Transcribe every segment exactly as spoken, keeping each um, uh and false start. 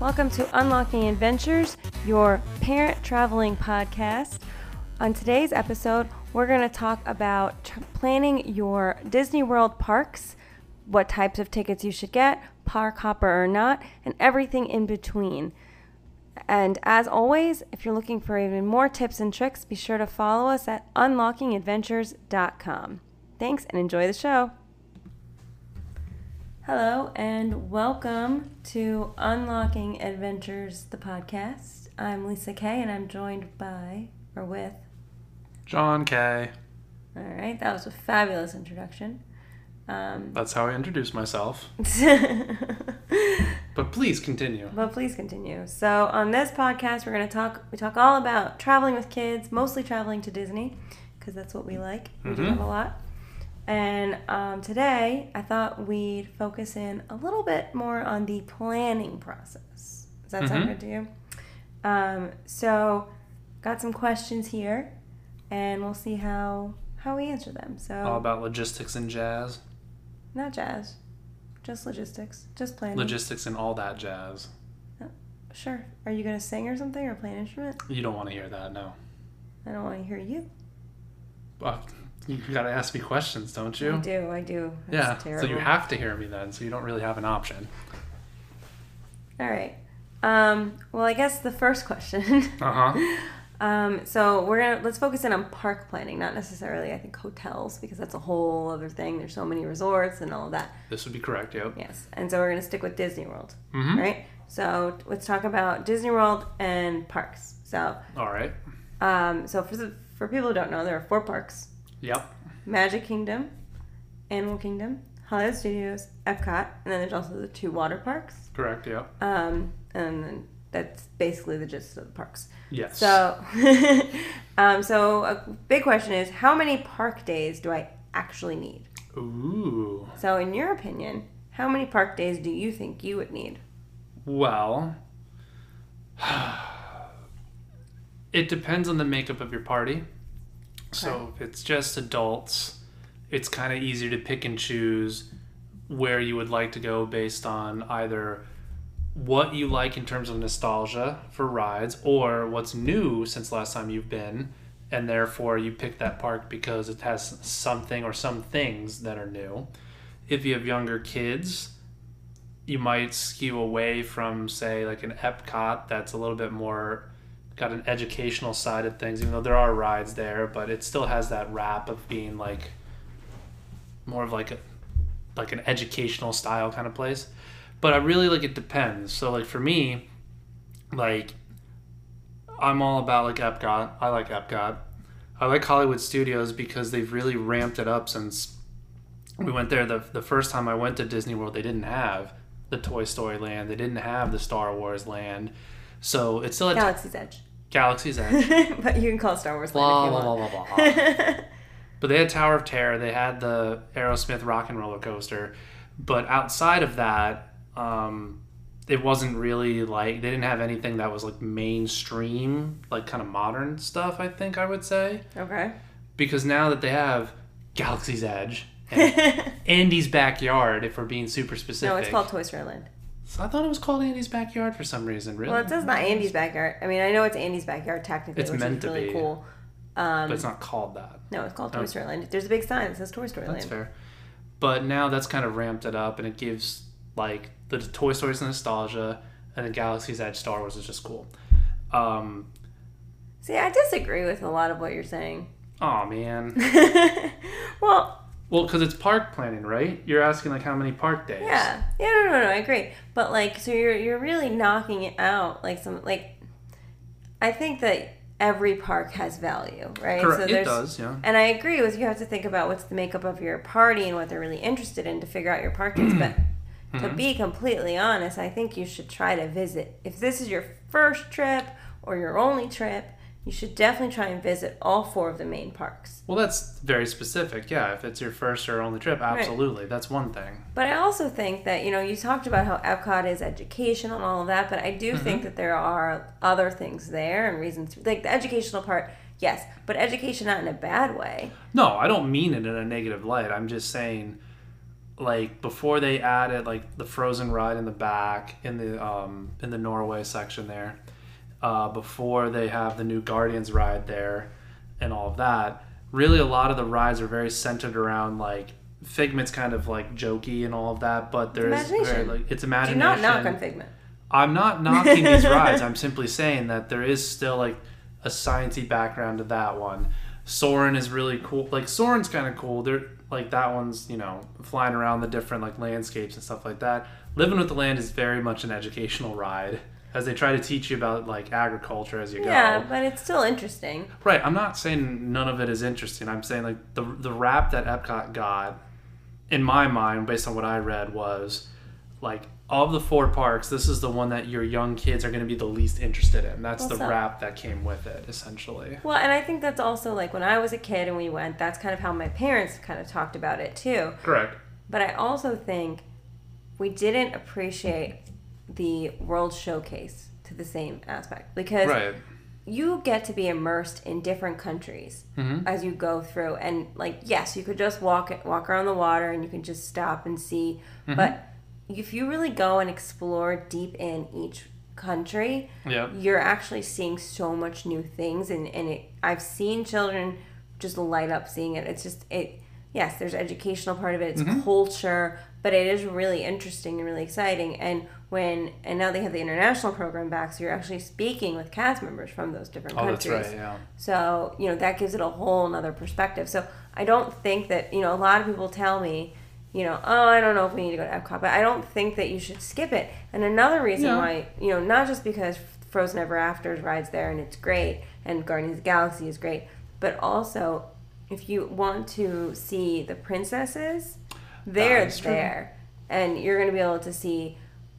Welcome to Unlocking Adventures, your parent traveling podcast. On today's episode, we're going to talk about tr- planning your Disney World parks, what types of tickets you should get, park hopper or not, and everything in between. And as always, if you're looking for even more tips and tricks, be sure to follow us at unlocking adventures dot com. Thanks and enjoy the show. Hello and welcome to Unlocking Adventures, the podcast. I'm Lisa Kay and I'm joined by, or with, John Kay. All right, that was a fabulous introduction. Um, That's how I introduce myself. But please continue. But please continue. So on this podcast, we're going to talk, we talk all about traveling with kids, mostly traveling to Disney, because that's what we like. We Mm-hmm. do have a lot. And um, today, I thought we'd focus in a little bit more on the planning process. Does that sound Mm-hmm. good to you? Um, so, got some questions here, and we'll see how how we answer them. So, All about logistics and jazz. not jazz, just logistics, just planning. Logistics and all that jazz. Sure. Are you going to sing or something or play an instrument? You don't want to hear that, no. I don't want to hear you. Well, you gotta ask me questions, don't you? I do, I do. That's yeah, terrible. so you have to hear me then, so you don't really have an option. All right. Um, well, I guess the first question. Uh-huh. um, so we're gonna let's focus in on park planning, not necessarily I think hotels, because that's a whole other thing. There's so many resorts and all of that. This would be correct, yep. Yes, and so we're gonna stick with Disney World, Mm-hmm. right? So let's talk about Disney World and parks. So, All right. um, so for the, for people who don't know, there are four parks: Yep. Magic Kingdom, Animal Kingdom, Hollywood Studios, Epcot, and then there's also the two water parks. Correct, yep. Um, and then that's basically the gist of the parks. Yes. So, um, so a big question is, how many park days do I actually need? Ooh. So, in your opinion, how many park days do you think you would need? Well, it depends on the makeup of your party. So if it's just adults, it's kind of easier to pick and choose where you would like to go based on either what you like in terms of nostalgia for rides or what's new since last time you've been, and therefore you pick that park because it has something or some things that are new. If you have younger kids, you might skew away from, say, like an Epcot that's a little bit more got an educational side of things, even though there are rides there, but it still has that wrap of being like more of like a like an educational style kind of place. But I really like it depends. So like for me, like I'm all about like Epcot. I like Epcot. I like Hollywood Studios because they've really ramped it up since we went there. The the first time I went to Disney World, they didn't have the Toy Story land. They didn't have the Star Wars land. So it's still a Galaxy's Edge. Galaxy's Edge. But you can call it Star Wars Blah, land if you blah, want. blah, blah, blah, blah. But they had Tower of Terror. They had the Aerosmith Rock and Roller Coaster. But outside of that, um, it wasn't really like, they didn't have anything that was like mainstream, like kind of modern stuff, I think I would say. Okay. Because now that they have Galaxy's Edge and Andy's Backyard, if we're being super specific. No, it's called Toy Story Land. So I thought it was called Andy's Backyard for some reason, really. Well, it says not Andy's Backyard. I mean, I know it's Andy's Backyard technically, It's which meant is to really be. cool. Um, But it's not called that. No, it's called Toy Oh. Story Land. There's a big sign that says Toy Story That's Land. fair. But now that's kind of ramped it up, and it gives, like, the Toy Story's nostalgia, and the Galaxy's Edge Star Wars is just cool. Um, See, I disagree with a lot of what you're saying. oh man. Well, Well, because it's park planning, right? You're asking, like, how many park days? yeah, yeah, no, no, no, I agree. But like, so you're you're really knocking it out, like some like. I think that every park has value, right? Correct. So It there's, does, yeah. And I agree with you. Have to think about what's the makeup of your party and what they're really interested in to figure out your park days. But to Mhm. be completely honest, I think you should try to visit. If this is your first trip or your only trip, you should definitely try and visit all four of the main parks. Well, that's very specific, yeah. If it's your first or only trip, absolutely. That's one thing. But I also think that, you know, you talked about how Epcot is educational and all of that, but I do Mm-hmm. think that there are other things there and reasons, like the educational part, yes, but education not in a bad way. No, I don't mean it in a negative light. I'm just saying like before they added like the Frozen ride in the back in the um in the Norway section there, uh, before they have the new Guardians ride there, and all of that. Really, a lot of the rides are very centered around like Figment's kind of like jokey and all of that, but there is very like it's imagination. Do not knock on Figment. I'm not knocking these rides. I'm simply saying that there is still like a sciencey background to that one. Soarin' is really cool. Like Soarin's kind of cool. They're like that one's, you know, flying around the different like landscapes and stuff like that. Living with the Land is very much an educational ride, as they try to teach you about like agriculture as you go. Yeah, but it's still interesting. Right. I'm not saying none of it is interesting. I'm saying like the the rap that Epcot got, in my mind, based on what I read, was like of the four parks, this is the one that your young kids are going to be the least interested in. That's well, the so. rap that came with it, essentially. Well, and I think that's also like when I was a kid and we went, that's kind of how my parents kind of talked about it too. Correct. But I also think we didn't appreciate the World Showcase to the same aspect, because right. you get to be immersed in different countries mm-hmm. as you go through, and like yes, you could just walk walk around the water and you can just stop and see, mm-hmm. but if you really go and explore deep in each country, yep. you're actually seeing so much new things, and, and it, I've seen children just light up seeing it. It's just it yes, there's educational part of it, it's mm-hmm. culture, but it is really interesting and really exciting. And when and now they have the international program back, so you're actually speaking with cast members from those different oh, countries. That's right, yeah. So, you know, that gives it a whole another perspective. So I don't think that, you know, a lot of people tell me, you know, oh, I don't know if we need to go to Epcot, but I don't think that you should skip it. And another reason yeah. why, you know, not just because Frozen Ever After rides there and it's great, and Guardians of the Galaxy is great, but also if you want to see the princesses, they're there. And you're going to be able to see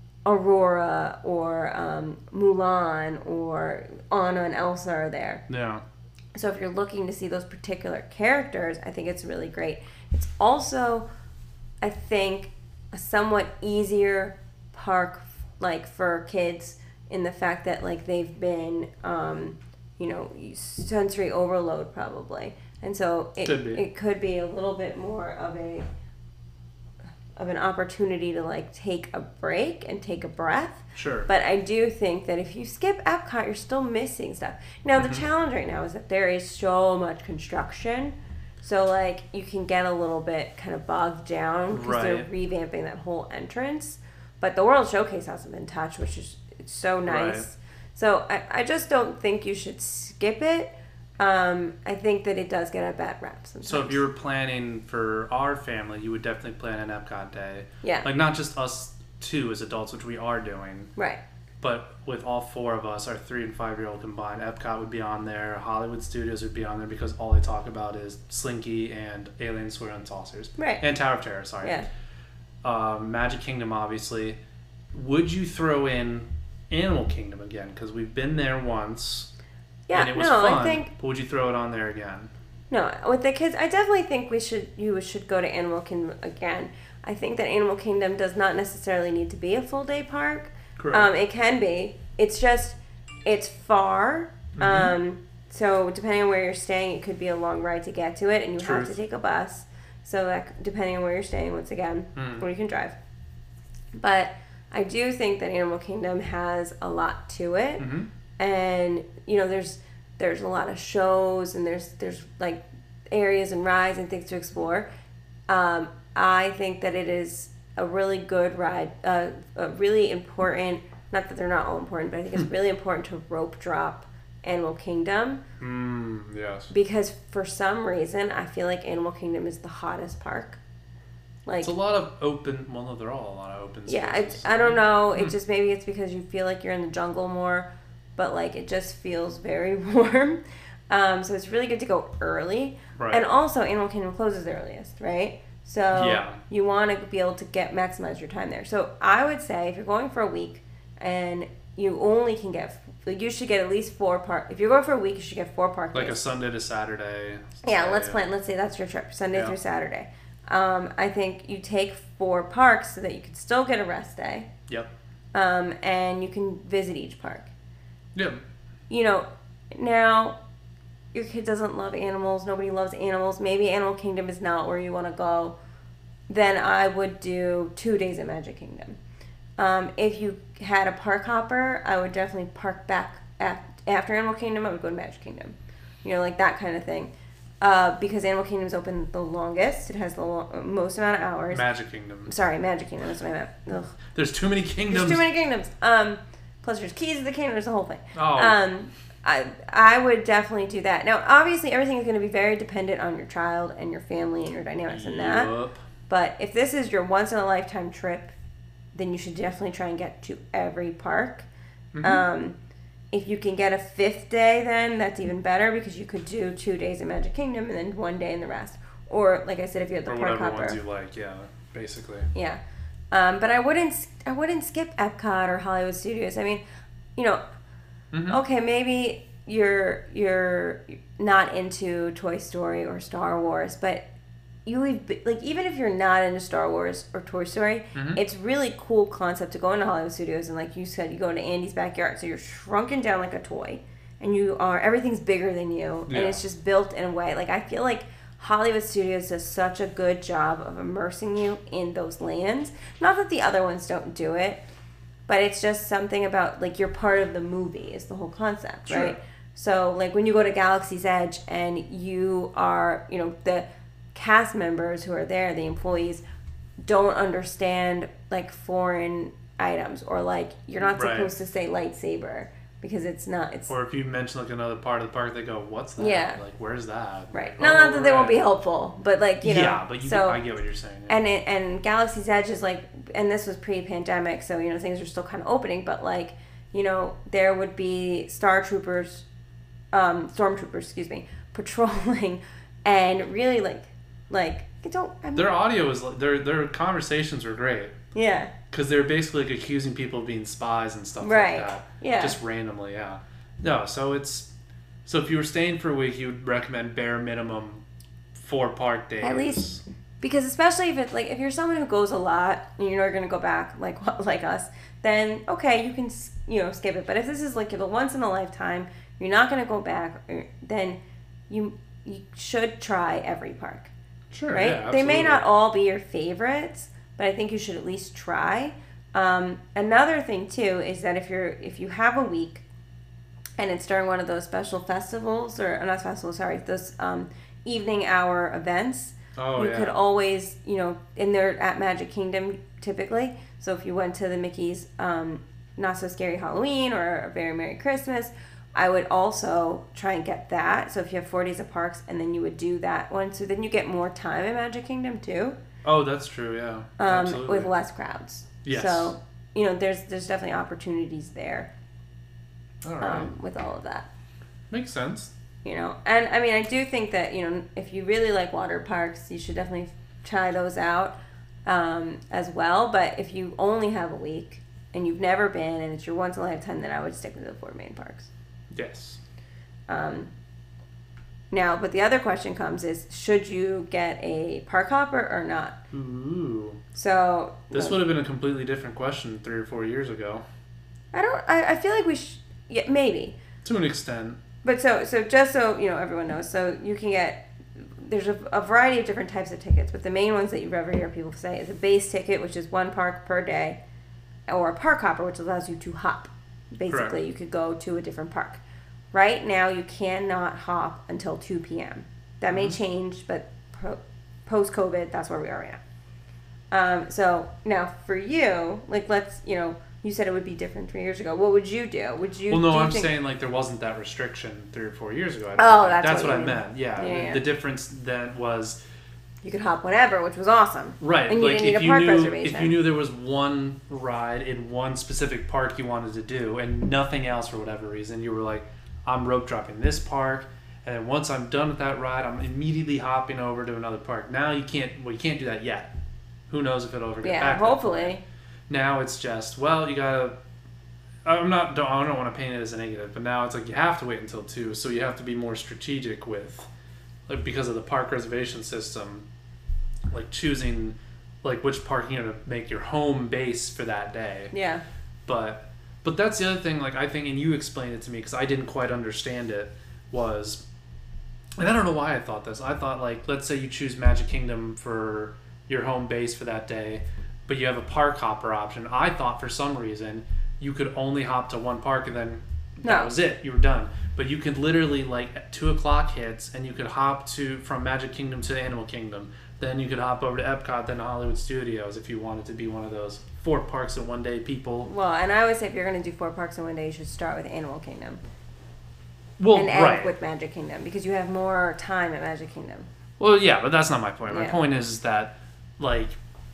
Aurora or um, Mulan or Anna and Elsa are there. Yeah. So if you're looking to see those particular characters, I think it's really great. It's also, I think, a somewhat easier park, like, for kids in the fact that, like, they've been, um, you know, sensory overload probably. And so it could it could be a little bit more of a of an opportunity to like take a break and take a breath. Sure. But I do think that if you skip Epcot, you're still missing stuff. Now the mm-hmm. challenge right now is that there is so much construction, so like you can get a little bit kind of bogged down because right. they're revamping that whole entrance. But the World Showcase hasn't been touched, which is it's so nice. Right. So I, I just don't think you should skip it. Um, I think that it does get a bad rap sometimes. So if you were planning for our family, you would definitely plan an Epcot day. Yeah. Like not just us two as adults, which we are doing. Right. But with all four of us, our three and five year old combined, Epcot would be on there, Hollywood Studios would be on there because all they talk about is Slinky and Alien Swirling Saucers. Right. And Tower of Terror, sorry. Yeah. Um, Magic Kingdom, obviously. Would you throw in Animal Kingdom again? Because we've been there once. Yeah, and it was no, fun, I think. But would you throw it on there again? No, with the kids, I definitely think we should. You should go to Animal Kingdom again. I think that Animal Kingdom does not necessarily need to be a full day park. Correct. Um, it can be. It's just, it's far. Mm-hmm. Um, so depending on where you're staying, it could be a long ride to get to it, and you Truth. have to take a bus. So like, depending on where you're staying, once again, mm. or you can drive. But I do think that Animal Kingdom has a lot to it. Mm-hmm. And you know, there's there's a lot of shows, and there's there's like areas and rides and things to explore. Um, I think that it is a really good ride, uh, a really important. Not that they're not all important, but I think it's really important to rope drop Animal Kingdom. Mm, yes. Because for some reason, I feel like Animal Kingdom is the hottest park. Like it's a lot of open. Well, no, they're all a lot of open spaces. Yeah, it's, I don't know. It just maybe it's because you feel like you're in the jungle more. But, like, it just feels very warm. Um, so it's really good to go early. Right. And also, Animal Kingdom closes earliest, right? So yeah. you want to be able to get maximize your time there. So I would say if you're going for a week and you only can get, like, you should get at least four park. If you're going for a week, you should get four park Like days. a Sunday to Saturday. Yeah, let's plan. Let's say that's your trip, Sunday yeah. through Saturday. Um, I think you take four parks so that you can still get a rest day. Yep. Um, and you can visit each park. Yeah. You know, now your kid doesn't love animals. Nobody loves animals. Maybe Animal Kingdom is not where you want to go. then I would do two days at Magic Kingdom. Um, if you had a park hopper, I would definitely park back at, after Animal Kingdom. I would go to Magic Kingdom, you know, like that kind of thing. Uh, because Animal Kingdom's open the longest. It has the lo- most amount of hours. Magic Kingdom. Sorry, Magic Kingdom. That's what I meant. Ugh. There's too many kingdoms. There's too many kingdoms. Um, plus there's keys to the kingdom. There's the whole thing. Oh. Um, I I would definitely do that. Now, obviously, everything is going to be very dependent on your child and your family and your dynamics and that. Yup. But if this is your once in a lifetime trip, then you should definitely try and get to every park. Mm-hmm. Um, if you can get a fifth day, then that's even better because you could do two days in Magic Kingdom and then one day in the rest. Or, like I said, if you had the or park whatever hopper. ones you like, yeah, basically. Yeah. Um, but I wouldn't I wouldn't skip Epcot or Hollywood Studios. I mean, you know, Mm-hmm. okay, maybe you're you're not into Toy Story or Star Wars, but you leave, like, even if you're not into Star Wars or Toy Story, Mm-hmm. it's really cool concept to go into Hollywood Studios and, like you said, you go into Andy's backyard, so you're shrunken down like a toy, and you are everything's bigger than you, Yeah. and it's just built in a way. Like, I feel like Hollywood Studios does such a good job of immersing you in those lands. Not that the other ones don't do it, but it's just something about, like, you're part of the movie is the whole concept, Sure. right? So, like, when you go to Galaxy's Edge and you are, you know, the cast members who are there, the employees, don't understand, like, foreign items, or, like, you're not Right. supposed to say lightsaber because it's not, it's Or if you mention like another part of the park, they go, "What's that? Yeah. Like, where's that?" right. Like, No, "Oh, not that they won't be right." helpful, but, like, you know. Yeah, but you so, I get what you're saying. Yeah. And it, and Galaxy's Edge is like, and this was pre-pandemic, so, you know, things are still kind of opening, but, like, you know, there would be Star Troopers, um, Stormtroopers, excuse me, patrolling, and really, like, like, you don't, I mean, Their audio is like, their their conversations were great yeah, because they're basically like accusing people of being spies and stuff Right. like that. Yeah. Just randomly, yeah. No, so it's so if you were staying for a week, you would recommend bare minimum four park days. At least- because especially if it's, like, if you're someone who goes a lot, and you're going to go back, like, like us, then, okay, you can, you know, skip it. But if this is, like, the once in a lifetime, you're not going to go back, or, then you you should try every park. Sure, Right? yeah, They may absolutely. not all be your favorites, but I think you should at least try. Um, another thing too is that if you're if you have a week and it's during one of those special festivals, or not festivals, sorry, those um, evening hour events, Oh, you yeah. could always, you know, and they're at Magic Kingdom typically. So if you went to the Mickey's um, Not So Scary Halloween or a Very Merry Christmas, I would also try and get that. So if you have four days of parks, and then you would do that one, so then you get more time in Magic Kingdom too, Oh, that's true. Yeah, um, absolutely. with less crowds. Yes. So, you know, there's there's definitely opportunities there All right, um, with all of that. makes sense. You know, and I mean, I do think that, you know, if you really like water parks, you should definitely try those out um, as well. But if you only have a week and you've never been and it's your once in a lifetime, then I would stick with the four main parks. Yes. Um, now, but the other question comes is, should you get a park hopper or not? Ooh. So This would have been a completely different question three or four years ago. I don't. I, I feel like we should. Yeah, maybe. To an extent. But so so just so you know, everyone knows. So you can get. There's a, a variety of different types of tickets, but the main ones that you ever hear people say is a base ticket, which is one park per day, or a park hopper, which allows you to hop. Basically, Correct. you could go to a different park. Right now, you cannot hop until two p.m. That may Mhm. change, but pro- post-COVID, that's where we are right now. Um, so now for you, like, let's, you know, you said it would be different three years ago. What would you do? Would you? Well, no, do you I'm think- saying like there wasn't that restriction three or four years ago. I don't Oh, think. that's that's what what, you I mean. meant. Yeah, Yeah, the, yeah. the difference then was You could hop whenever, which was awesome. right. And you like didn't need if a you park knew reservation. if you knew there was one ride in one specific park you wanted to do and nothing else for whatever reason, you were like, I'm rope dropping this park, and then once I'm done with that ride, I'm immediately hopping over to another park. Now you can't. Well, you can't do that yet. Who knows if it'll ever get Yeah, back? that hopefully. way. Now it's just, well, you gotta. I'm not. Don't, I don't want to paint it as a negative, but now it's like you have to wait until two, so you have to be more strategic with, like, because of the park reservation system, like choosing, like which park you're gonna make your home base for that day. Yeah. But, but that's the other thing. Like I think, and you explained it to me because I didn't quite understand it. Was, and I don't know why I thought this. I thought like, let's say you choose Magic Kingdom for your home base for that day, but you have a park hopper option. I thought for some reason you could only hop to one park and then that No. was it. You were done. But you could literally, like, at two o'clock hits and you could hop to from Magic Kingdom to Animal Kingdom. Then you could hop over to Epcot, then to Hollywood Studios if you wanted to be one of those four parks in one day people. Well, and I always say if you're going to do four parks in one day, you should start with Animal Kingdom. Well, and end right. with Magic Kingdom because you have more time at Magic Kingdom. Well, yeah, but that's not my point. My Yeah. point is that, like,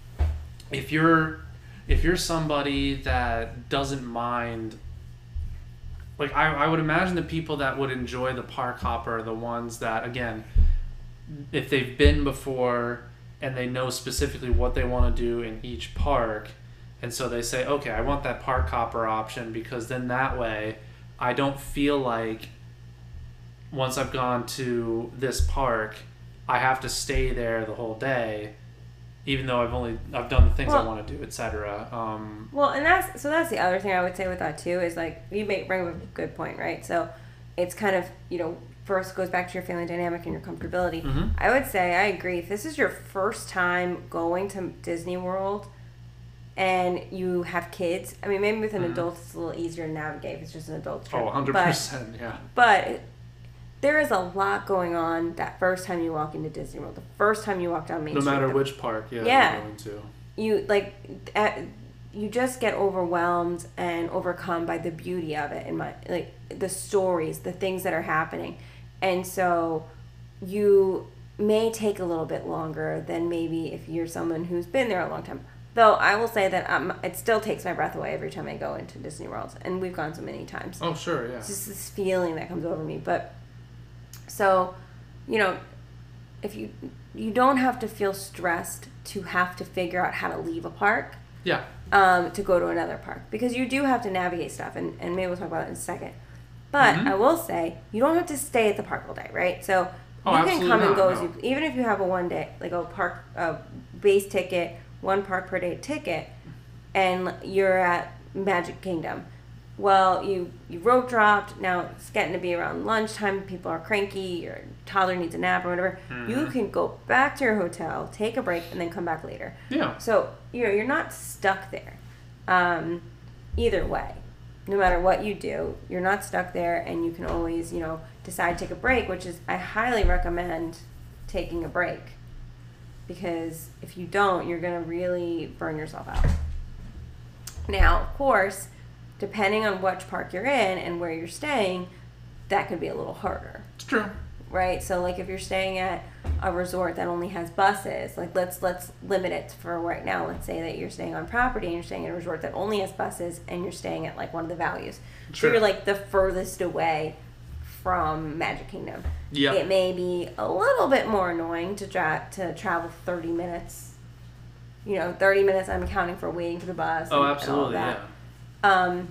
if you're if you're somebody that doesn't mind, like, I, I would imagine the people that would enjoy the park hopper are the ones that, again, if they've been before and they know specifically what they want to do in each park, and so they say, okay, I want that park hopper option because then that way I don't feel like once I've gone to this park, I have to stay there the whole day, even though I've only I've done the things Well, I want to do, et cetera. Um, Well, and that's so that's the other thing I would say with that too is like you make bring up a good point, right? So it's kind of, you know, first goes back to your family dynamic and your comfortability. Mm-hmm. I would say I agree. If this is your first time going to Disney World and you have kids, I mean, maybe with an Mhm. adult it's a little easier to navigate if it's just an adult trip. oh, one hundred But percent, yeah. But there is a lot going on that first time you walk into Disney World. The first time you walk down Main No Street. matter the- which park, yeah, Yeah. you're going to. You like, at, you just get overwhelmed and overcome by the beauty of it and my like the stories, the things that are happening, and so you may take a little bit longer than maybe if you're someone who's been there a long time. Though I will say that um, it still takes my breath away every time I go into Disney World, and we've gone so many times. Oh, sure, yeah. It's just this feeling that comes over me. But so, you know, if you you don't have to feel stressed to have to figure out how to leave a park Yeah. um, to go to another park because you do have to navigate stuff, and, and maybe we'll talk about it in a second. But Mhm. I will say you don't have to stay at the park all day, right? So Oh, you can absolutely come and not, go as no. you even if you have a one day like a park a base ticket, one park per day ticket, and you're at Magic Kingdom. Well, you you road dropped. Now it's getting to be around lunchtime. People are cranky. Your toddler needs a nap or whatever. You Mhm. can go back to your hotel, take a break, and then come back later. Yeah. So you know you're not stuck there. Um, either way, no matter what you do, you're not stuck there, and you can always you know decide to take a break, which is I highly recommend taking a break because if you don't, you're gonna really burn yourself out. Now, of course, depending on which park you're in and where you're staying, that could be a little harder. It's true. Right, so like if you're staying at a resort that only has buses, like let's let's limit it for right now. Let's say that you're staying on property and you're staying at a resort that only has buses, and you're staying at like one of the values. Sure. So you're like the furthest away from Magic Kingdom. Yeah. It may be a little bit more annoying to dra- to travel thirty minutes. You know, thirty minutes. I'm accounting for waiting for the bus. Oh, and, absolutely, and all that. yeah. Um,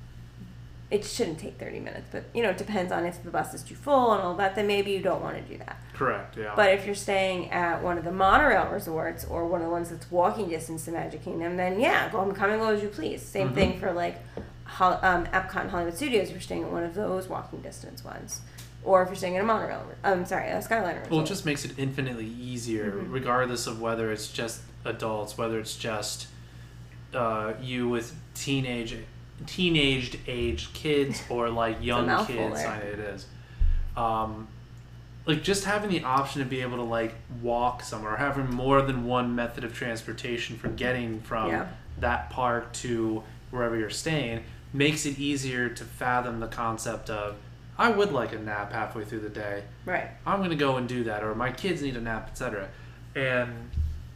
it shouldn't take thirty minutes, but you know, it depends on if the bus is too full and all that, then maybe you don't want to do that. Correct, yeah. But if you're staying at one of the monorail resorts or one of the ones that's walking distance to Magic Kingdom, then yeah, go come and go as you please. Same Mhm. thing for like Hol- um, Epcot and Hollywood Studios if you're staying at one of those walking distance ones. Or if you're staying in a monorail, I'm um, sorry, a Skyliner resort. Well, it just makes it infinitely easier, Mhm. regardless of whether it's just adults, whether it's just uh, you with teenage, teenaged aged kids, or like young mouthful kids. there. I, it is. Um, like just having the option to be able to like walk somewhere, or having more than one method of transportation for getting from Yeah. that park to wherever you're staying, makes it easier to fathom the concept of, I would like a nap halfway through the day. Right. I'm gonna go and do that, or my kids need a nap, et cetera. And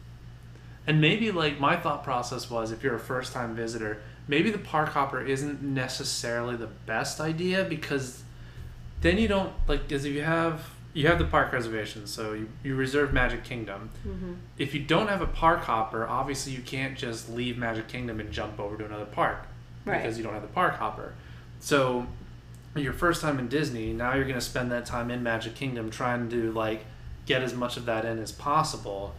and maybe like my thought process was, if you're a first time visitor, maybe the park hopper isn't necessarily the best idea, because then you don't like, because if you have you have the park reservations, so you, you reserve Magic Kingdom. Mm-hmm. If you don't have a park hopper, obviously you can't just leave Magic Kingdom and jump over to another park, Right. because you don't have the park hopper. So your first time in Disney, now you're going to spend that time in Magic Kingdom trying to like get as much of that in as possible,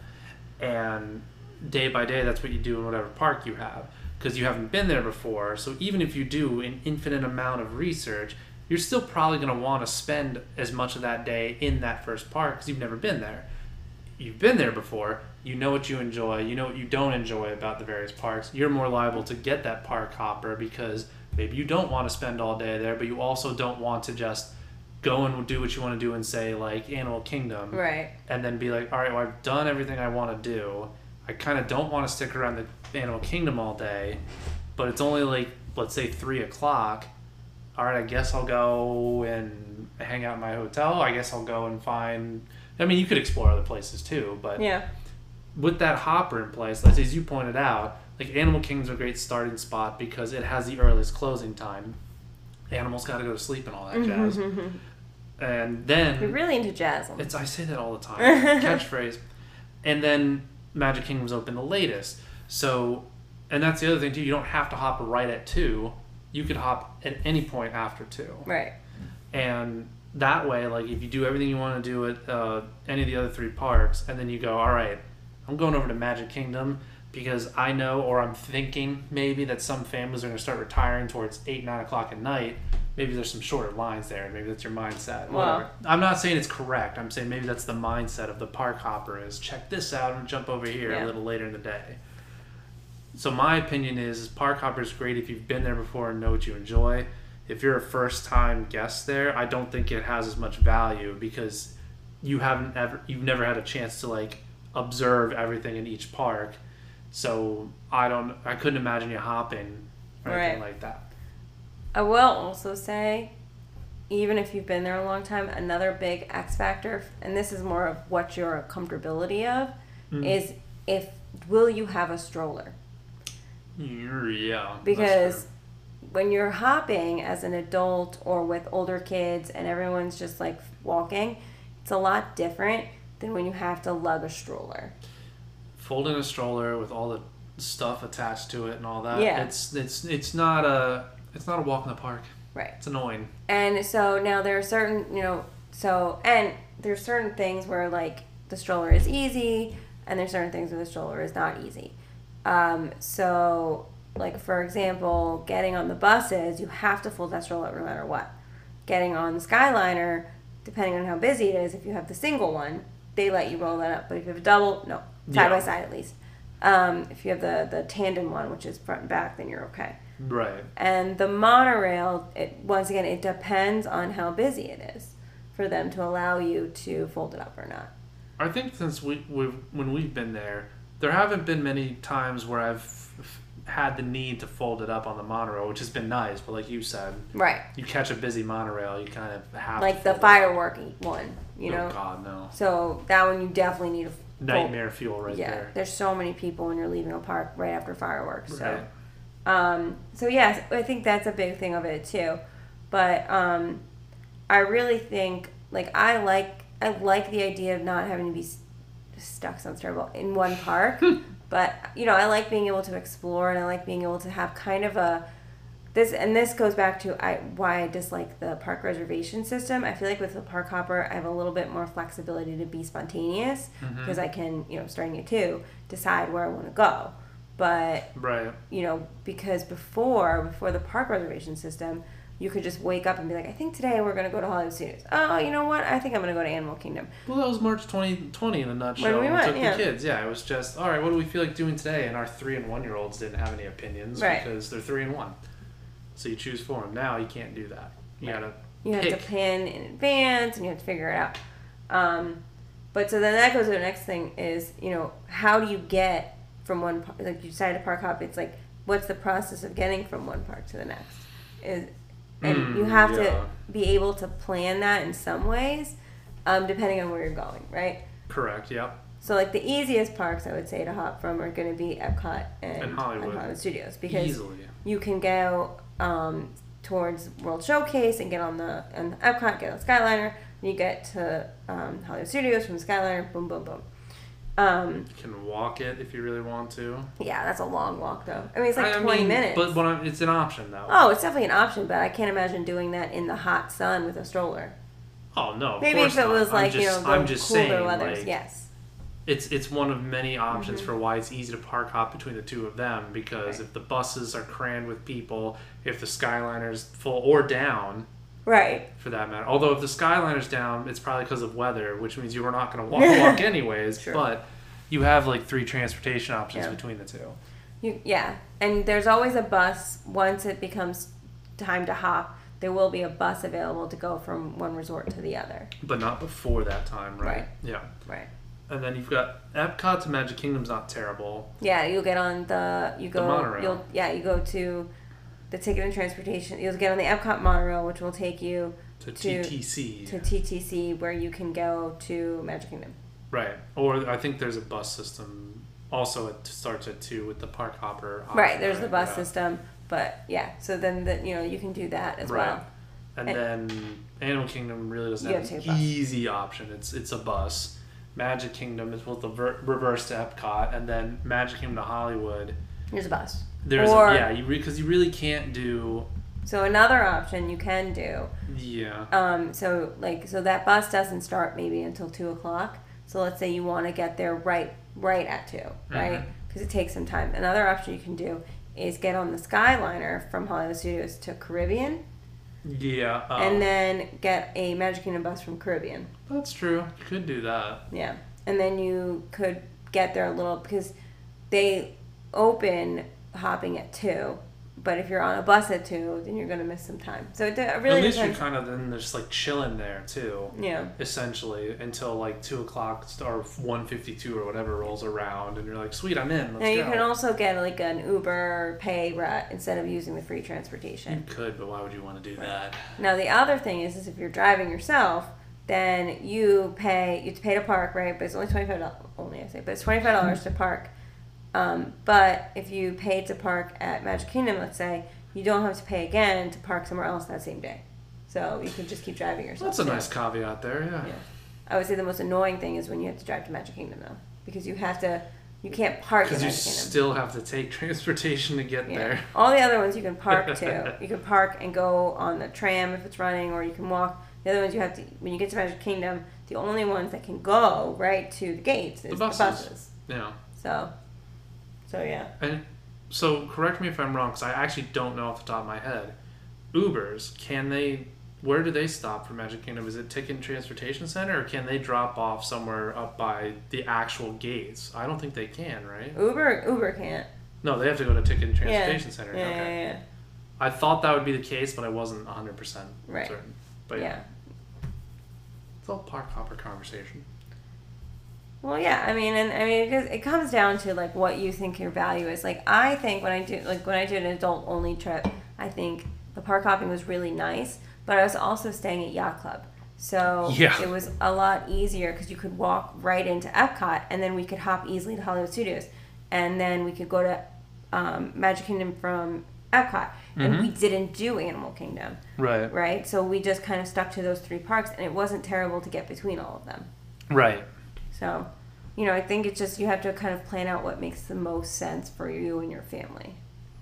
and day by day that's what you do in whatever park you have, because you haven't been there before. So even if you do an infinite amount of research, you're still probably going to want to spend as much of that day in that first park because you've never been there. You've been there before, You know what you enjoy. You know what you don't enjoy about the various parks. You're more liable to get that park hopper because maybe you don't want to spend all day there, but you also don't want to just go and do what you want to do and say, like, Animal Kingdom. Right. And then be like, all right, well, I've done everything I want to do. I kind of don't want to stick around the Animal Kingdom all day, but it's only, like, let's say three o'clock. All right, I guess I'll go and hang out in my hotel. I guess I'll go and find... I mean, you could explore other places, too, but... Yeah. With that hopper in place, like, as you pointed out, like, Animal Kingdom's a great starting spot because it has the earliest closing time. Animals got to go to sleep and all that jazz. And then... You're really into jazz. It's I say that all the time. Catchphrase. And then Magic Kingdom's open the latest. So, and that's the other thing, too. You don't have to hop right at two. You could hop at any point after two. Right. And that way, like, if you do everything you want to do at uh, any of the other three parks, and then you go, all right, I'm going over to Magic Kingdom because I know, or I'm thinking maybe that some families are going to start retiring towards eight, nine o'clock at night. Maybe there's some shorter lines there. Maybe that's your mindset. Whatever. Well, I'm not saying it's correct. I'm saying maybe that's the mindset of the park hopper is check this out and jump over here yeah. a little later in the day. So my opinion is, is park hopper is great if you've been there before and know what you enjoy. If you're a first time guest there, I don't think it has as much value because you haven't ever, you've never had a chance to, like, observe everything in each park. So I don't, I couldn't imagine you hopping or anything right. like that. I will also say, even if you've been there a long time, another big X factor, and this is more of what your comfortability of, mm. is if, will you have a stroller? Yeah. Because when you're hopping as an adult or with older kids and everyone's just like walking, it's a lot different than when you have to lug a stroller. Folding a stroller with all the stuff attached to it and all that. Yeah. It's it's it's not a it's not a walk in the park. Right. It's annoying. And so now there are certain, you know, so and there's certain things where, like, the stroller is easy and there's certain things where the stroller is not easy. Um, so, like, for example, getting on the buses, you have to fold that stroller no matter what. Getting on the Skyliner, depending on how busy it is, if you have the single one, they let you roll that up. But if you have a double, no, side yeah. by side at least. Um, if you have the, the tandem one, which is front and back, then you're okay. Right. And the monorail, it, once again, it depends on how busy it is for them to allow you to fold it up or not. I think since we we've, when we've been there, there haven't been many times where I've f- had the need to fold it up on the monorail, which has been nice. But like you said, right, you catch a busy monorail, you kind of have like to the fireworky one, you oh, know. Oh God, no. So that one you definitely need a fold. Nightmare fuel right yeah, there. There's so many people when you're leaving a park right after fireworks. Right. So, um, so yes, I think that's a big thing of it too. But um, I really think, like, I like I like the idea of not having to be stuck, sounds terrible, in one park. But, you know, I like being able to explore, and I like being able to have kind of a this and this goes back to I why I dislike the park reservation system. I feel like with the park hopper, I have a little bit more flexibility to be spontaneous mm-hmm. because I can, you know, starting at two, decide where I want to go. But right, you know, because before before the park reservation system, you could just wake up and be like, I think today we're going to go to Hollywood Studios. Oh, you know what? I think I'm going to go to Animal Kingdom. Well, that was March twenty twenty in a nutshell. When we went, took yeah. the kids. Yeah, it was just, all right, what do we feel like doing today? And our three and one-year-olds didn't have any opinions right. because they're three and one. So you choose for them. Now you can't do that. You right. got to You have to plan in advance, and you have to figure it out. Um, but so then that goes to the next thing is, you know, how do you get from one, like you decided to park hop, it's like, what's the process of getting from one park to the next? Is And mm, you have yeah. to be able to plan that in some ways, um, depending on where you're going, right? Correct, yep. So, like, the easiest parks, I would say, to hop from are going to be Epcot and, and Hollywood. and Hollywood Studios. Because Easily. you can go um, towards World Showcase and get on the, on the Epcot, get on the Skyliner, and you get to um, Hollywood Studios from the Skyliner, boom, boom, boom. Um, you can walk it if you really want to. Yeah, that's a long walk, though. I mean, it's like I twenty mean, minutes. But, but it's an option, though. Oh, it's definitely an option, but I can't imagine doing that in the hot sun with a stroller. Oh, no, of Maybe course if it not. was like, just, you know, the I'm just cooler saying, weathers, like, yes. It's it's one of many options mm-hmm. for why it's easy to park hop between the two of them, because right. if the buses are crammed with people, if the Skyliner's full or down, right, for that matter. Although if the Skyliner's down, it's probably because of weather, which means you were not going to walk walk anyways. Sure. But you have like three transportation options Yeah. between the two. You, yeah, and there's always a bus once it becomes time to hop. There will be a bus available to go from one resort to the other. But not before that time, right? Right. Yeah. Right. And then you've got Epcot to Magic Kingdom's not terrible. Yeah, you'll get on the you go The monorail. You'll yeah you go to the ticket and transportation. You'll get on the Epcot monorail, which will take you To, to T T C. to T T C, where you can go to Magic Kingdom. Right. Or I think there's a bus system also. It starts at two with the Park Hopper option, Right, there's the bus Yeah. system, but yeah, so then the, you know you can do that as Right. well. And, And- then Animal Kingdom really doesn't You have have an to take a bus. easy option. It's it's a bus. Magic Kingdom is both the ver- reverse to Epcot, and then Magic Kingdom to Hollywood. Here's a bus. There's Or- a, yeah, you because you really can't do So another option you can do. yeah Um, so like so that bus doesn't start maybe until two o'clock. So let's say you want to get there right right at two, right? Mhm. Because it takes some time. Another option you can do is get on the Skyliner from Hollywood Studios to Caribbean, yeah. Um, and then get a Magic Kingdom bus from Caribbean. that's true. You could do that. Yeah, and then you could get there a little because they open hopping at two. But if you're on a bus at two, then you're gonna miss some time. So it de- really At least depends. you're kind of then just like chilling there too. Yeah. Essentially until like two o'clock or one fifty two or whatever rolls around, and you're like, sweet, I'm in. Let's Now you go. can also get like an Uber or pay rat instead of using the free transportation. You could, but why would you want to do that? Now the other thing is, is if you're driving yourself, then you pay you have to pay to park, right? But it's only twenty five dollars. Only I say, but it's twenty five dollars to park. Um, but if you pay to park at Magic Kingdom, let's say, you don't have to pay again to park somewhere else that same day. So you can just keep driving yourself. That's a too. nice caveat there. Yeah. Yeah. I would say the most annoying thing is when you have to drive to Magic Kingdom though, because you have to, you can't park at Because you Magic Kingdom. still have to take transportation to get Yeah. there. All the other ones you can park to. You can park and go on the tram if it's running, or you can walk. The other ones you have to, when you get to Magic Kingdom, the only ones that can go right to the gates is The the buses. buses. Yeah. So, so yeah. And so, correct me if I'm wrong, because I actually don't know off the top of my head. Ubers, can they? Where do they stop for Magic Kingdom? Is it Ticket and Transportation Center, or can they drop off somewhere up by the actual gates? I don't think they can, right? Uber, Uber can't. No, they have to go to Ticket and Yeah. Transportation Center. Yeah, okay. yeah, yeah. I thought that would be the case, but I wasn't one hundred percent Right. certain. But yeah. Yeah. It's all park hopper conversation. Well, yeah, I mean, and I mean, because it comes down to like what you think your value is. Like, I think when I do, like when I did an adult only trip, I think the park hopping was really nice, but I was also staying at Yacht Club, so Yeah. it was a lot easier because you could walk right into Epcot, and then we could hop easily to Hollywood Studios, and then we could go to um, Magic Kingdom from Epcot, and Mhm. we didn't do Animal Kingdom, Right. right? So we just kind of stuck to those three parks, and it wasn't terrible to get between all of them. Right. So, you know, I think it's just you have to kind of plan out what makes the most sense for you and your family.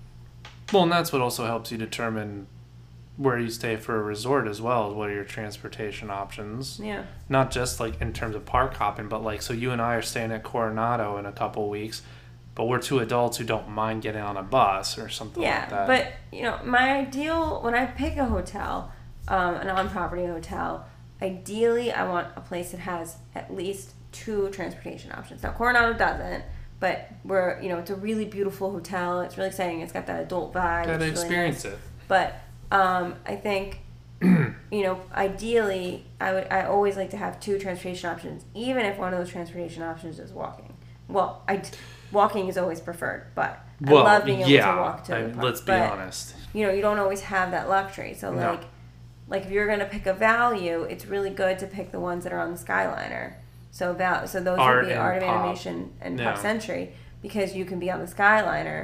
Well, and that's what also helps you determine where you stay for a resort as well, as what are your transportation options. Yeah. Not just like in terms of park hopping, but like, so you and I are staying at Coronado in a couple weeks, but we're two adults who don't mind getting on a bus or something Yeah, like that. but, you know, my ideal, when I pick a hotel, um, an on-property hotel, ideally I want a place that has at least two transportation options. Now, Coronado doesn't, but we're, you know, it's a really beautiful hotel. It's really exciting. It's got that adult vibe. Gotta It's really experience nice. it. But um, I think, you know, ideally, I would. I always like to have two transportation options, even if one of those transportation options is walking. Well, I walking is always preferred, but I Well, love being able yeah, to walk to I the mean, park. let's be But, honest. you know, you don't always have that luxury. So No. like, like if you're gonna pick a value, it's really good to pick the ones that are on the Skyliner. So val- so those Art would be and Art of Pop. Animation and Yeah. Pop Century, because you can be on the Skyliner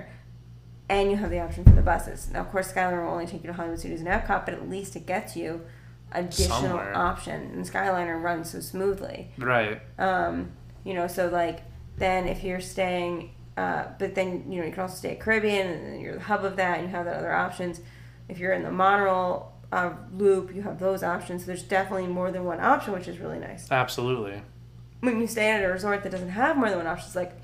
and you have the option for the buses. Now, of course, Skyliner will only take you to Hollywood Studios and Epcot, but at least it gets you additional Somewhere. option. And Skyliner runs so smoothly. Right. Um, you know, so like then if you're staying, uh, but then you know you can also stay at Caribbean, and then you're the hub of that, and you have the other options. If you're in the monorail uh, loop, you have those options. So there's definitely more than one option, which is really nice. Absolutely. When you stay at a resort that doesn't have more than one option, it's like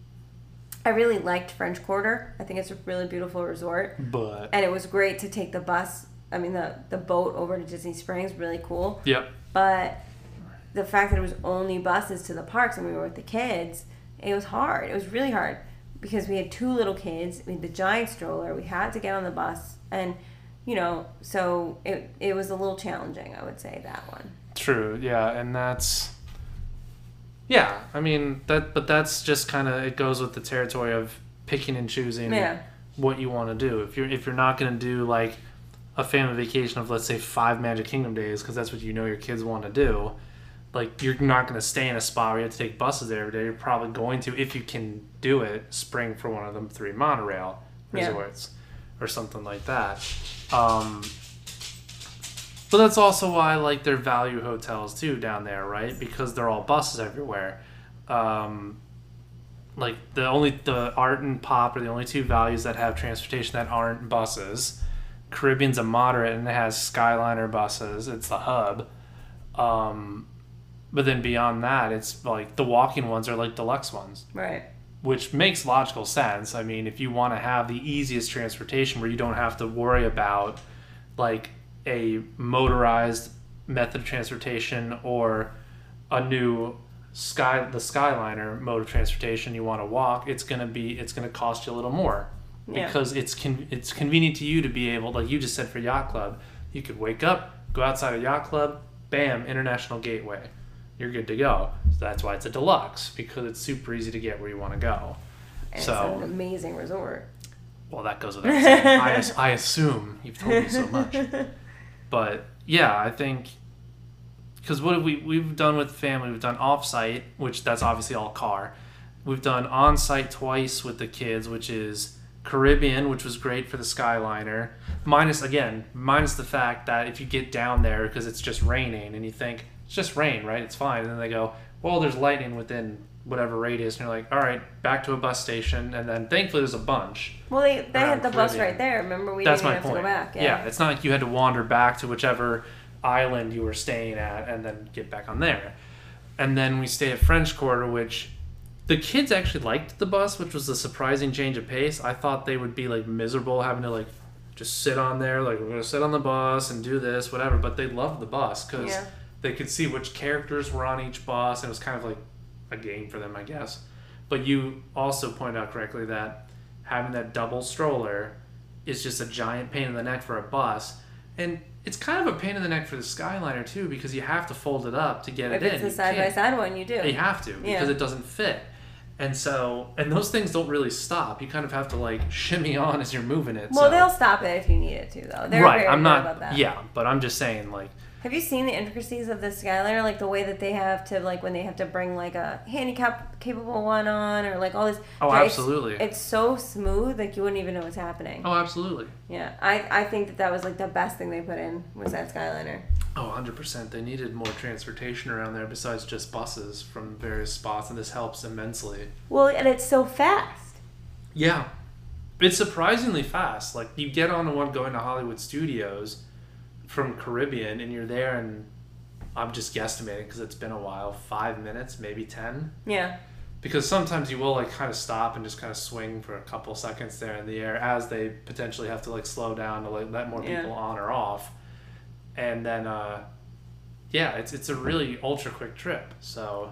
I really liked French Quarter. I think it's a really beautiful resort, But and it was great to take the bus. I mean, the the boat over to Disney Springs, really cool. yep. But the fact that it was only buses to the parks and we were with the kids, it was hard. It was really hard because we had two little kids. We had the giant stroller. We had to get on the bus. And, you know, so it, it was a little challenging, I would say, that one. True, yeah. And that's, yeah, I mean, that, but that's just kind of, it goes with the territory of picking and choosing yeah. what you want to do. If you're, if you're not going to do, like, a family vacation of, let's say, five Magic Kingdom days, because that's what you know your kids want to do, like, you're not going to stay in a spot where you have to take buses there every day. You're probably going to, if you can do it, spring for one of them three monorail resorts yeah. or something like that. Um, but that's also why, like, they're value hotels, too, down there, right? Because they're all buses everywhere. Um, like, the only, the Art and Pop are the only two values that have transportation that aren't buses. Caribbean's a moderate, and it has Skyliner buses. It's the hub. Um... But then beyond that, it's like the walking ones are like deluxe ones. Right. Which makes logical sense. I mean, if you want to have the easiest transportation where you don't have to worry about like a motorized method of transportation or a new sky the Skyliner mode of transportation you want to walk, it's going to be it's going to cost you a little more. Yeah. Because it's con- it's convenient to you to be able, like you just said for Yacht Club, you could wake up, go outside of Yacht Club, bam, International Gateway. You're good to go. So that's why it's a deluxe, because it's super easy to get where you want to go. And so, it's an amazing resort. Well, that goes without saying. I, I assume you've told me so much. But yeah, I think, because what have we, we've done with family, we've done off-site, which that's obviously all car. We've done on-site twice with the kids, which is Caribbean, which was great for the Skyliner. Minus, again, minus the fact that if you get down there because it's just raining and you think, it's just rain, right? It's fine. And then they go, well, there's lightning within whatever radius. And you're like, all right, back to a bus station. And then thankfully there's a bunch. Well, they, they had the Caribbean bus right there. Remember, we That's didn't my have point. to go back. Yeah. yeah, it's not like you had to wander back to whichever island you were staying at and then get back on there. And then we stayed at French Quarter, which the kids actually liked the bus, which was a surprising change of pace. I thought they would be like miserable having to like just sit on there, like we're going to sit on the bus and do this, whatever. But they loved the bus because... Yeah. They could see which characters were on each bus. It was kind of like a game for them, I guess. But you also pointed out correctly that having that double stroller is just a giant pain in the neck for a bus. And it's kind of a pain in the neck for the Skyliner, too, because you have to fold it up to get if it in. If it's a side-by-side one, you do. You have to, because yeah. it doesn't fit. And so, and those things don't really stop. You kind of have to, like, shimmy on as you're moving it. Well, so. They'll stop it if you need it to, though. They're right, very I'm not, about that. Yeah, but I'm just saying, like... Have you seen the intricacies of the Skyliner? Like, the way that they have to, like, when they have to bring, like, a handicap-capable one on, or, like, all this... Oh, it's, absolutely. It's so smooth, like, you wouldn't even know what's happening. Oh, absolutely. Yeah, I, I think that that was, like, the best thing they put in, was that Skyliner. Oh, one hundred percent. They needed more transportation around there besides just buses from various spots, and this helps immensely. Well, and it's so fast. Yeah. It's surprisingly fast. Like, you get on the one going to Hollywood Studios from Caribbean, and you're there, and I'm just guesstimating because it's been a while, five minutes, maybe ten. Yeah. Because sometimes you will, like, kind of stop and just kind of swing for a couple seconds there in the air as they potentially have to, like, slow down to, like, let more people yeah. on or off. And then, uh, yeah, it's it's a really ultra quick trip. So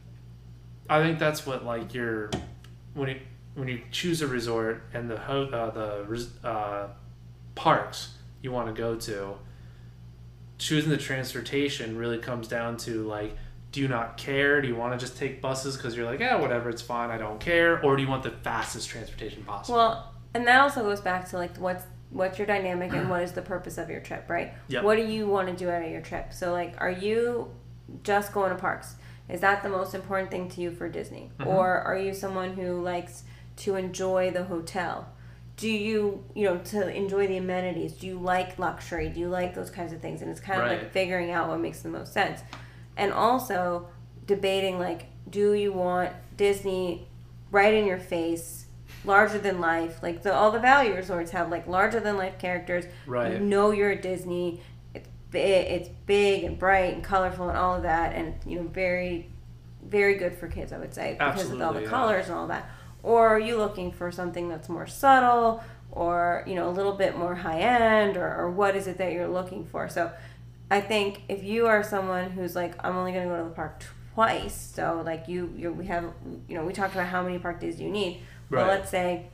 I think that's what, like, you're when you when you choose a resort and the ho- uh, the uh, parks you want to go to, choosing the transportation really comes down to, like, do you not care? Do you want to just take buses because you're like, yeah, whatever, it's fine, I don't care, or do you want the fastest transportation possible? Well, and that also goes back to, like, what's what's your dynamic and what is the purpose of your trip, right? Yep. What do you want to do out of your trip? So, like, are you just going to parks? Is that the most important thing to you for Disney? Mm-hmm. Or are you someone who likes to enjoy the hotel? Do you, you know, to enjoy the amenities? Do you like luxury? Do you like those kinds of things? And it's kind of right. like figuring out what makes the most sense. And also debating, like, do you want Disney right in your face, larger than life? Like, the, all the value resorts have, like, larger than life characters. Right. You know you're at Disney. It's big, it's big and bright and colorful and all of that, and, you know, very, very good for kids, I would say, because Absolutely, of all the yeah. colors and all that. Or are you looking for something that's more subtle, or, you know, a little bit more high end, or, or what is it that you're looking for? So I think if you are someone who's like, I'm only going to go to the park twice. So like you, you we have, you know, we talked about how many park days do you need. Right. Well, let's say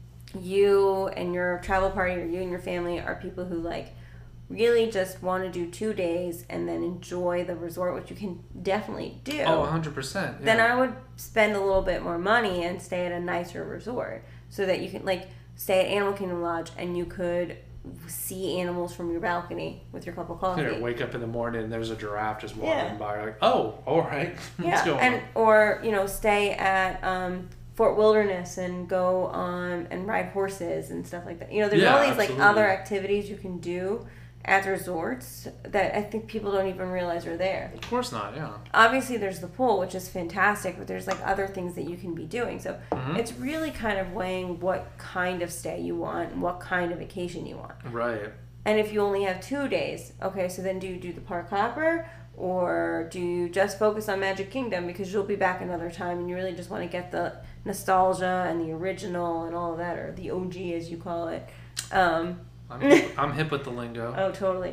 you and your travel party or you and your family are people who like really just want to do two days and then enjoy the resort, which you can definitely do. Oh, one hundred percent. Yeah. Then I would spend a little bit more money and stay at a nicer resort so that you can like stay at Animal Kingdom Lodge and you could see animals from your balcony with your cup of coffee. You know, wake up in the morning and there's a giraffe just walking Yeah. by. Like, oh, all right. What's Yeah, going and on? or you know stay at um, Fort Wilderness and go on and ride horses and stuff like that. You know, there's Yeah, all these like absolutely. other activities you can do at resorts that I think people don't even realize are there. Of course not, yeah. Obviously, there's the pool, which is fantastic, but there's like other things that you can be doing. So Mhm. it's really kind of weighing what kind of stay you want and what kind of vacation you want. Right. And if you only have two days, okay, so then do you do the park hopper or do you just focus on Magic Kingdom because you'll be back another time and you really just want to get the nostalgia and the original and all of that, or the O G as you call it. Um, I'm hip, I'm hip with the lingo. oh, totally.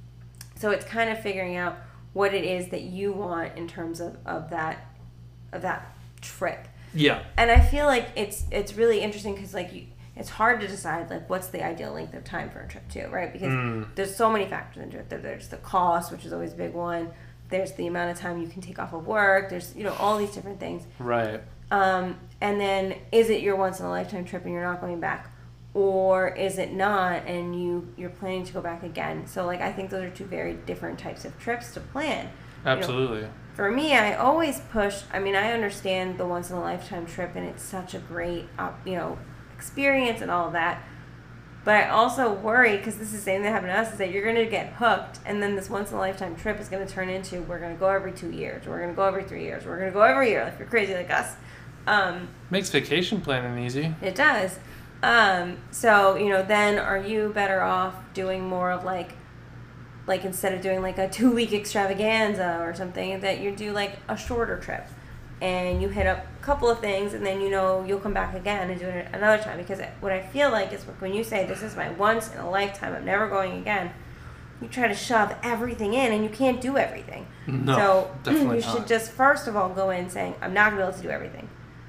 So it's kind of figuring out what it is that you want in terms of, of that of that trip. Yeah. And I feel like it's it's really interesting because like you, it's hard to decide like what's the ideal length of time for a trip too, right? Because Mm. there's so many factors into it. There- There's the cost, which is always a big one. There's the amount of time you can take off of work. There's you know all these different things. Right. Um, and then is it your once in a lifetime trip and you're not going back, or is it not and you you're planning to go back again? So like I think those are two very different types of trips to plan. Absolutely. You know, for me, I always push. I mean, I understand the once in a lifetime trip, and it's such a great, uh, you know, experience and all of that. But I also worry because this is the same thing that happened to us: is that you're going to get hooked, and then this once in a lifetime trip is going to turn into we're going to go every two years, we're going to go every three years, we're going to go every year. If you're crazy like us, um, Makes vacation planning easy. it does. Um, so you know, then are you better off doing more of like? Like instead of doing like a two week extravaganza or something, that you do like a shorter trip and you hit up a couple of things and then you know you'll come back again and do it another time. Because what I feel like is when you say this is my once in a lifetime, I'm never going again, you try to shove everything in and you can't do everything. No, so definitely you not. should just first of all go in saying I'm not gonna be able to do everything.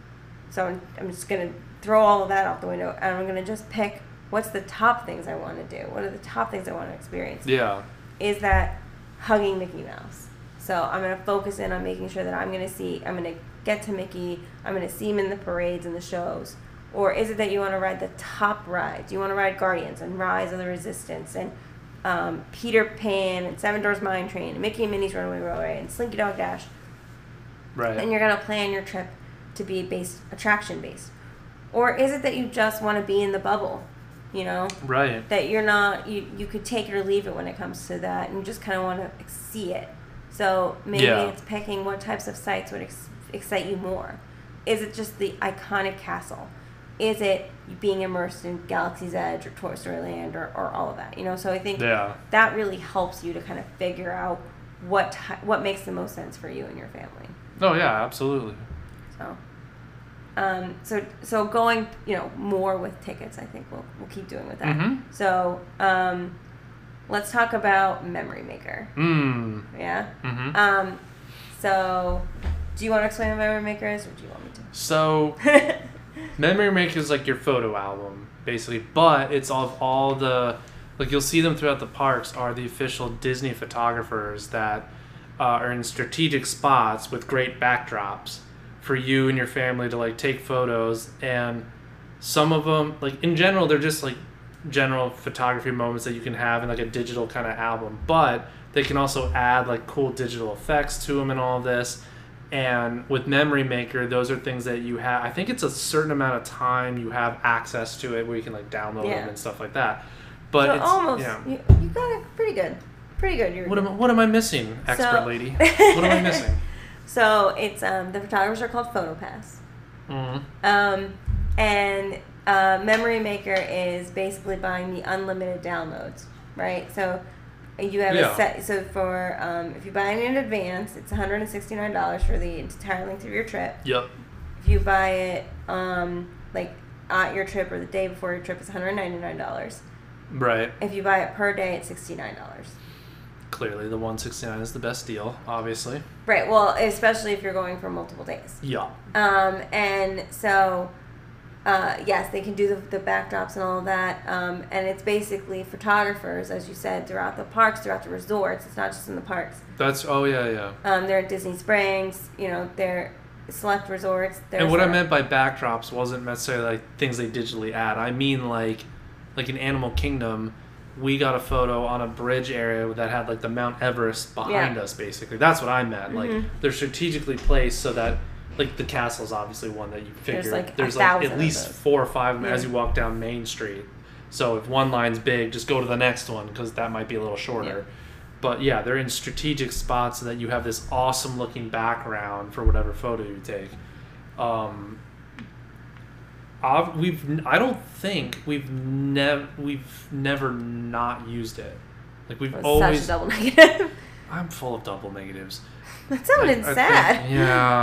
So I'm, I'm just gonna throw all of that out the window and I'm gonna just pick what's the top things I want to do. What are the top things I want to experience? Yeah. Is that hugging Mickey Mouse. So I'm going to focus in on making sure that I'm going to see, I'm going to get to Mickey, I'm going to see him in the parades and the shows. Or is it that you want to ride the top rides? You want to ride Guardians and Rise of the Resistance and um, Peter Pan and Seven Dwarfs Mine Train and Mickey and Minnie's Runaway Railway and Slinky Dog Dash. Right. And you're going to plan your trip to be based, attraction based. Or is it that you just want to be in the bubble? You know? Right. That you're not, you, you could take it or leave it when it comes to that, and you just kind of want to see it. So maybe Yeah. it's picking what types of sites would ex- excite you more. Is it just the iconic castle? Is it being immersed in Galaxy's Edge or Toy Story Land or, or all of that? You know, so I think Yeah. that really helps you to kind of figure out what ty- what makes the most sense for you and your family. Oh yeah, absolutely. So. Um, so so going, you know, more with tickets, I think we'll we'll keep doing with that. Mhm. So um, let's talk about Memory Maker. Mm. Yeah. Mhm. Um, so do you want to explain what Memory Maker is, or do you want me So, to? Memory Maker is like your photo album, basically, but it's all all the like you'll see them throughout the parks are the official Disney photographers that uh, are in strategic spots with great backdrops for you and your family to like take photos. And some of them, like in general, they're just like general photography moments that you can have in like a digital kind of album, but they can also add like cool digital effects to them and all of this. And with Memory Maker, those are things that you have. I think it's a certain amount of time you have access to it where you can like download Yeah. them and stuff like that. But so it's almost, yeah. you, you got it pretty good. Pretty good. You're What am what am I missing, expert So- lady? What am I missing? So it's um, the photographers are called PhotoPass. Mm-hmm. Um, and uh, Memory Maker is basically buying the unlimited downloads, right? So you have Yeah. a set. So for um, if you buy it in advance, it's one hundred sixty-nine dollars for the entire length of your trip. Yep. If you buy it um, like at your trip or the day before your trip, it's one hundred ninety-nine dollars. Right. If you buy it per day, it's sixty-nine dollars. Clearly, the one sixty-nine is the best deal, obviously. Right. Well, especially if you're going for multiple days. Yeah. Um, and so, uh, yes, they can do the, the backdrops and all of that. Um, and it's basically photographers, as you said, throughout the parks, throughout the resorts. It's not just in the parks. That's, oh, yeah, yeah. Um, they're at Disney Springs, you know, they're select resorts. And what I meant by backdrops wasn't necessarily like things they digitally add. I mean, like, like in Animal Kingdom, we got a photo on a bridge area that had like the Mount Everest behind yeah. us, basically. That's what I meant. Mm-hmm. Like, they're strategically placed so that, like, the castle is obviously one that you figure. There's like, there's like at least four or five of them yeah. as you walk down Main Street. So if one line's big, just go to the next one because that might be a little shorter. Yeah. But yeah, they're in strategic spots so that you have this awesome looking background for whatever photo you take. Um, I've, we've I don't think we've never we've never not used it. Like we've That's always. Such a double negative. I'm full of double negatives. That sounded I, I sad. Think,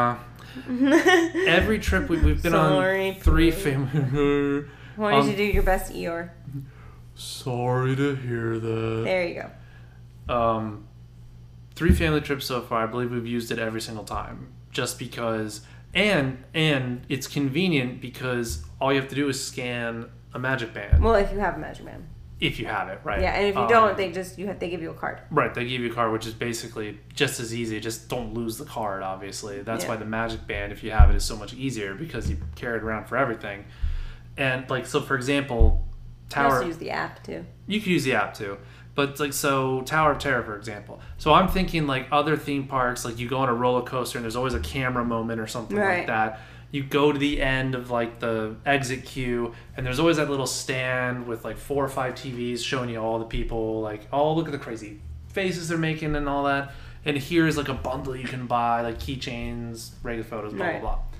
yeah. Every trip we, we've been Sorry, on three please. family. Why don't um, you do your best Eeyore? Sorry to hear that. There you go. Um, three family trips so far. I believe we've used it every single time, just because. And and it's convenient because all you have to do is scan a Magic Band. Well, if you have a Magic Band. If you have it, right? Yeah, and if you um, don't, they just you have, they give you a card. Right, they give you a card, which is basically just as easy. Just don't lose the card, obviously. That's yeah. why the Magic Band, if you have it, is so much easier because you carry it around for everything. And like, so for example, Tower. You also use the app too. You can use the app too. But like, so Tower of Terror, for example. So I'm thinking like other theme parks, like you go on a roller coaster and there's always a camera moment or something right. like that. You go to the end of like the exit queue and there's always that little stand with like four or five T Vs showing you all the people, like, oh, look at the crazy faces they're making and all that. And here's like a bundle you can buy, like keychains, regular photos, blah, right. blah, blah.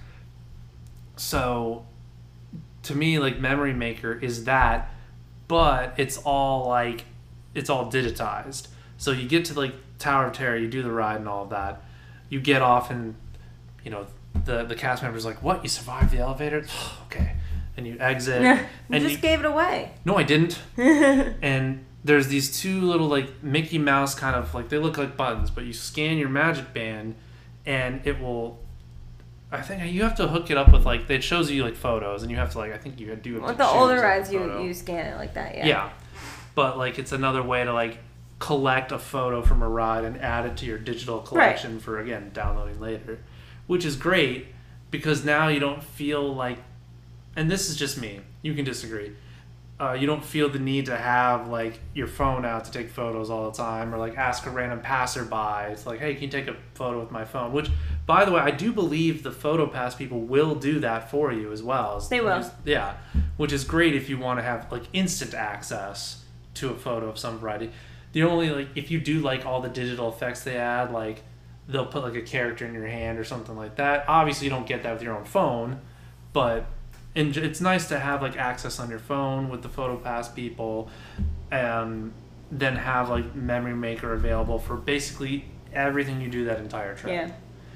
So to me, like Memory Maker is that, but it's all like, it's all digitized. So you get to like Tower of Terror, you do the ride and all of that. You get off and, you know, the the cast member's like, what? You survived the elevator? Okay. And you exit. you and just you, gave it away. No, I didn't. And there's these two little like Mickey Mouse kind of like, they look like buttons, but you scan your Magic Band and it will, I think you have to hook it up with like, it shows you like photos and you have to like, I think you do have With to the choose, older like, rides, you, photo. you scan it like that, yeah. Yeah. But like it's another way to like collect a photo from a ride and add it to your digital collection right. for, again, downloading later, which is great because now you don't feel like, and this is just me, you can disagree, uh, you don't feel the need to have like your phone out to take photos all the time or like ask a random passerby. It's like, hey, can you take a photo with my phone? Which, by the way, I do believe the PhotoPass people will do that for you as well. They will. Just, yeah, which is great if you want to have like instant access to a photo of some variety. The only, like, if you do like all the digital effects they add, like they'll put like a character in your hand or something like that. Obviously you don't get that with your own phone, but and it's nice to have like access on your phone with the PhotoPass people, and then have like Memory Maker available for basically everything you do that entire trip. Yeah.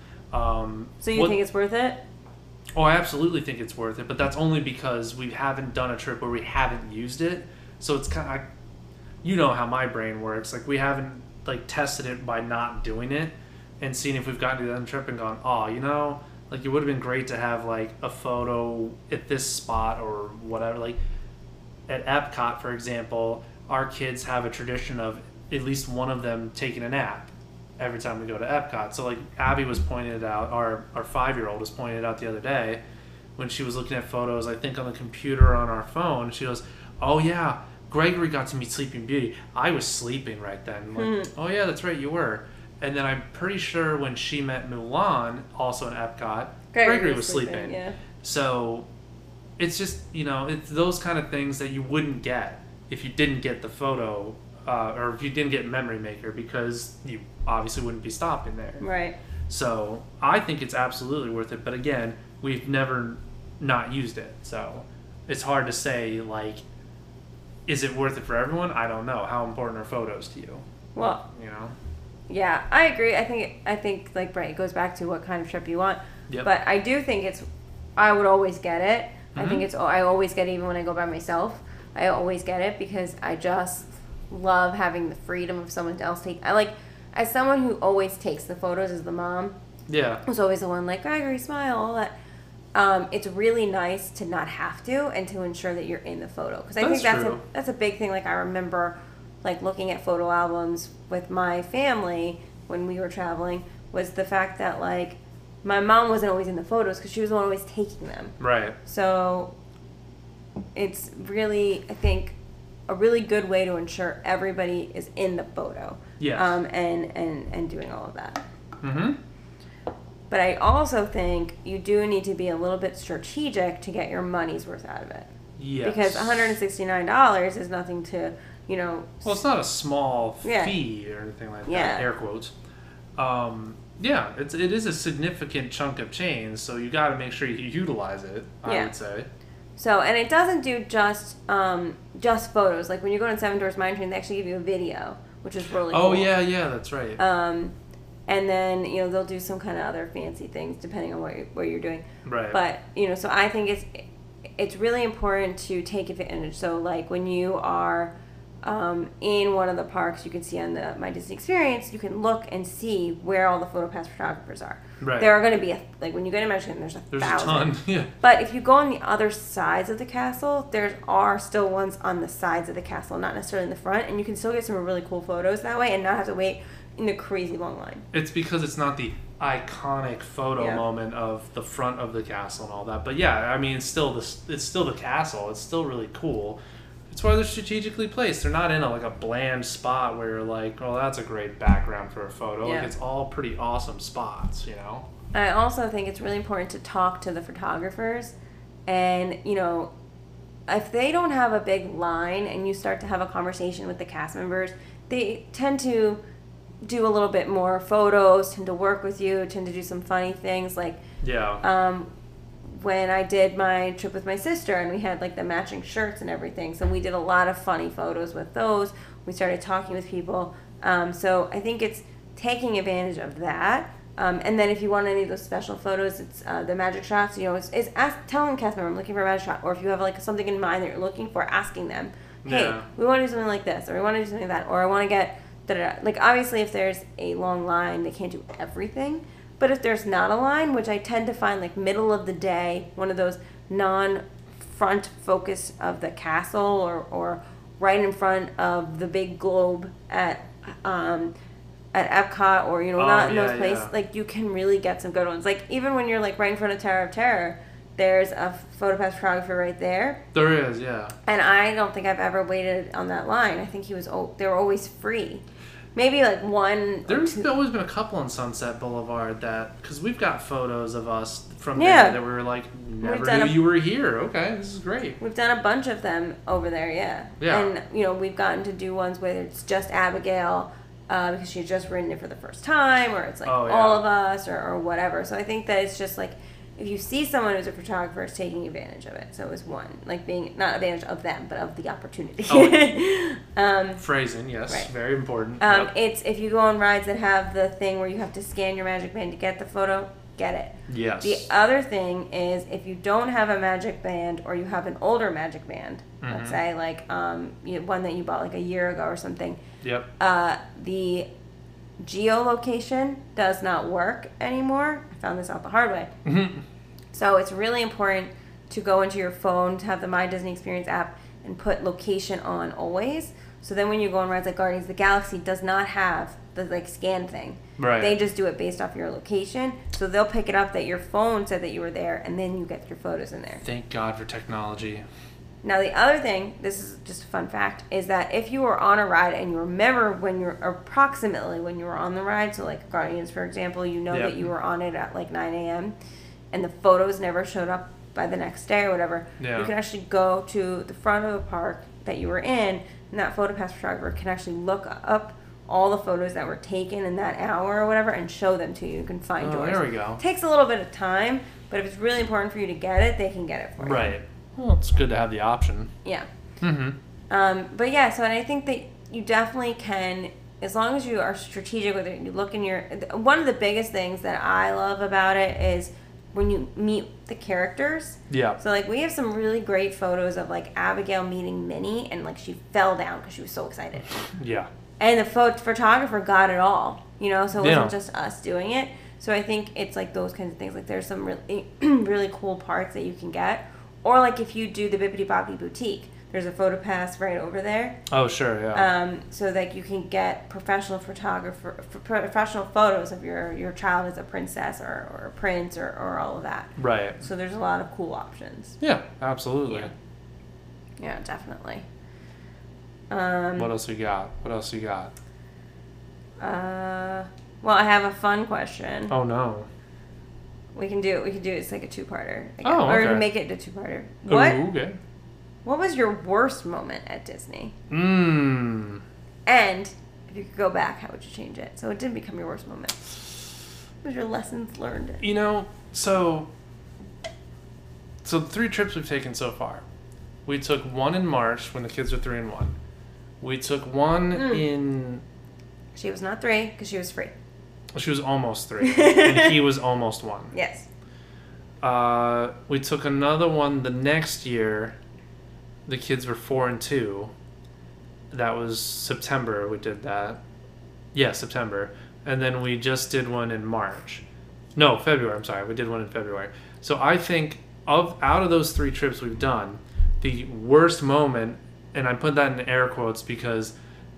Um, so you what, think it's worth it? Oh, I absolutely think it's worth it, but that's only because we haven't done a trip where we haven't used it. So it's kind of, you know how my brain works. Like we haven't like tested it by not doing it and seeing if we've gotten to that trip and gone, oh, you know, like it would have been great to have like a photo at this spot or whatever. Like at Epcot, for example, our kids have a tradition of at least one of them taking a nap every time we go to Epcot. So like Abby was pointed out, our, our five-year-old was pointed out the other day when she was looking at photos, I think on the computer on our phone, she goes, oh yeah, Gregory got to meet Sleeping Beauty. I was sleeping right then. I'm like, Hmm. oh yeah, that's right, you were. And then I'm pretty sure when she met Mulan, also in Epcot, Gregory, Gregory was sleeping. sleeping. Yeah. So it's just, you know, it's those kind of things that you wouldn't get if you didn't get the photo, uh, or if you didn't get Memory Maker, because you obviously wouldn't be stopping there. Right. So I think it's absolutely worth it. But again, we've never not used it. So it's hard to say, like, is it worth it for everyone? I don't know. How important are photos to you? Well, you know? Yeah, I agree. I think, I think like, right, it goes back to what kind of trip you want. Yep. But I do think it's, I would always get it. Mm-hmm. I think it's, I always get it even when I go by myself. I always get it because I just love having the freedom of someone else take. I like, as someone who always takes the photos as the mom. Yeah. Who's always the one like, Gregory, smile, all that. Um, it's really nice to not have to and to ensure that you're in the photo. Because I That's think that's true. a, that's a big thing. Like, I remember, like, looking at photo albums with my family when we were traveling, was the fact that, like, my mom wasn't always in the photos because she was the one always taking them. Right. So it's really, I think, a really good way to ensure everybody is in the photo. Yes. Um, and, and, and doing all of that. Mm-hmm. But I also think you do need to be a little bit strategic to get your money's worth out of it. Yes. Because one hundred sixty-nine dollars is nothing to, you know... Well, it's not a small Yeah. fee or anything like Yeah. that, air quotes. Um, yeah, it's, it is a significant chunk of change, so you got to make sure you utilize it, I Yeah. would say. So, and it doesn't do just um, just photos. Like, when you go on Seven Doors Mine Train, they actually give you a video, which is really cool. Oh, yeah, yeah, that's right. Um, and then, you know, they'll do some kind of other fancy things depending on what you're, what you're doing. Right. But, you know, so I think it's it's really important to take advantage. So, like, when you are um, in one of the parks, you can see on the My Disney Experience, you can look and see where all the PhotoPass photographers are. Right. There are going to be, a, like, when you go to Magic Kingdom, there's a There's thousand. a ton, yeah. But if you go on the other sides of the castle, there are still ones on the sides of the castle, not necessarily in the front, and you can still get some really cool photos that way and not have to wait in the crazy long line. It's because it's not the iconic photo Yeah. moment of the front of the castle and all that. But yeah, I mean, it's still the it's still the castle. It's still really cool. It's why they're strategically placed. They're not in a, like a bland spot where you're like, oh, that's a great background for a photo. Yeah. Like, it's all pretty awesome spots, you know. I also think it's really important to talk to the photographers, and, you know, if they don't have a big line and you start to have a conversation with the cast members, they tend to do a little bit more photos, tend to work with you, tend to do some funny things. Like, Yeah. um, when I did my trip with my sister and we had like the matching shirts and everything, so we did a lot of funny photos with those. We started talking with people. Um, so I think it's taking advantage of that. Um, and then if you want any of those special photos, it's uh, the magic shots. You know, it's, it's ask, telling cast member, I'm looking for a magic shot. Or if you have like something in mind that you're looking for, asking them, hey, Yeah. we want to do something like this, or we want to do something like that, or I want to get da-da-da. Like, obviously, if there's a long line, they can't do everything. But if there's not a line, which I tend to find like middle of the day, one of those non-front focus of the castle, or, or right in front of the big globe at um, at Epcot, or, you know, Oh, not in yeah, those places, yeah. like, you can really get some good ones. Like, even when you're like right in front of Tower of Terror, there's a PhotoPass photographer right there. There is, yeah. And I don't think I've ever waited on that line. I think he was, oh, they were always free. Maybe like one. There's or two. always been a couple on Sunset Boulevard that, because we've got photos of us from Yeah. there that we were like, never done knew a- you were here. Okay, this is great. We've done a bunch of them over there, yeah. Yeah. And, you know, we've gotten to do ones where it's just Abigail uh, because she had just written it for the first time, or it's like Oh, yeah. all of us, or, or whatever. So I think that it's just like, if you see someone who's a photographer, it's taking advantage of it. So it was one, like being, not advantage of them, but of the opportunity. Oh. um, Phrasing, yes, Right. very important. Um, Yep. It's if you go on rides that have the thing where you have to scan your Magic Band to get the photo, get it. Yes. The other thing is if you don't have a Magic Band, or you have an older Magic Band, Mhm. let's say like um, you, one that you bought like a year ago or something, Yep. uh, the geolocation does not work anymore. I found this out the hard way. So it's really important to go into your phone, to have the My Disney Experience app, and put location on always. So then when you go on rides like Guardians of the Galaxy, does not have the like scan thing. Right. They just do it based off your location. So they'll pick it up that your phone said that you were there, and then you get your photos in there. Thank God for technology. Now the other thing, this is just a fun fact, is that if you were on a ride and you remember when you're approximately when you were on the ride, so like Guardians, for example, you know Yep. that you were on it at like nine a.m. and the photos never showed up by the next day or whatever, Yeah. you can actually go to the front of the park that you were in, and that PhotoPass photographer can actually look up all the photos that were taken in that hour or whatever and show them to you. You can find Oh, yours. there we go. It takes a little bit of time, but if it's really important for you to get it, they can get it for you. Right. Well, it's good to have the option. Yeah. Mm-hmm. Um, but yeah, so and I think that you definitely can, as long as you are strategic with it, you look in your, one of the biggest things that I love about it is when you meet the characters. Yeah. So, like, we have some really great photos of, like, Abigail meeting Minnie, and, like, she fell down because she was so excited. Yeah. And the pho- photographer got it all, you know, so it wasn't Yeah. just us doing it. So I think it's, like, those kinds of things. Like, there's some really, really cool parts that you can get. Or, like, if you do the Bibbidi Bobbidi Boutique, there's a photo pass right over there. Oh, sure, yeah. Um, so that you can get professional photographer, f- professional photos of your, your child as a princess or, or a prince or, or all of that. Right. So there's a lot of cool options. Yeah, absolutely. Yeah, yeah definitely. Um, what else you got? What else you got? Uh, well, I have a fun question. Oh, no. We can do it. We can do it. It's like a two-parter. Again. Oh, okay. Or we can make it a two-parter. What? Ooh, okay. What was your worst moment at Disney? Mmm. And if you could go back, how would you change it? So it didn't become your worst moment. What was your lessons learned? You know, so so the three trips we've taken so far. We took one in March when the kids were three and one. We took one Mm. in. She was not three because she was free. She was almost three, and he was almost one. Yes. Uh, we took another one the next year. The kids were four and two. That was September. We did that. Yeah, September. And then we just did one in March. No, February. I'm sorry. We did one in February. So I think of out of those three trips we've done, the worst moment, and I put that in air quotes because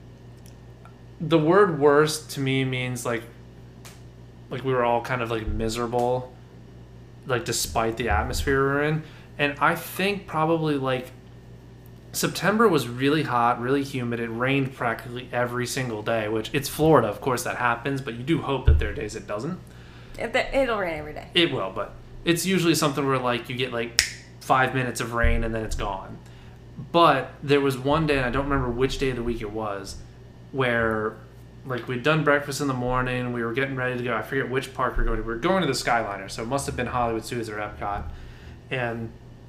the word worst to me means like like we were all kind of like miserable, like despite the atmosphere we were in. And I think probably like September was really hot, really humid. It rained practically every single day, which it's Florida, of course that happens, but you do hope that there are days it doesn't. It'll rain every day. It will, but it's usually something where like you get like five minutes of rain and then it's gone. But there was one day, and I don't remember which day of the week it was, where like we'd done breakfast in the morning, we were getting ready to go. I forget which park we were going to. We were going to the Skyliner, so it must have been Hollywood Studios or Epcot. And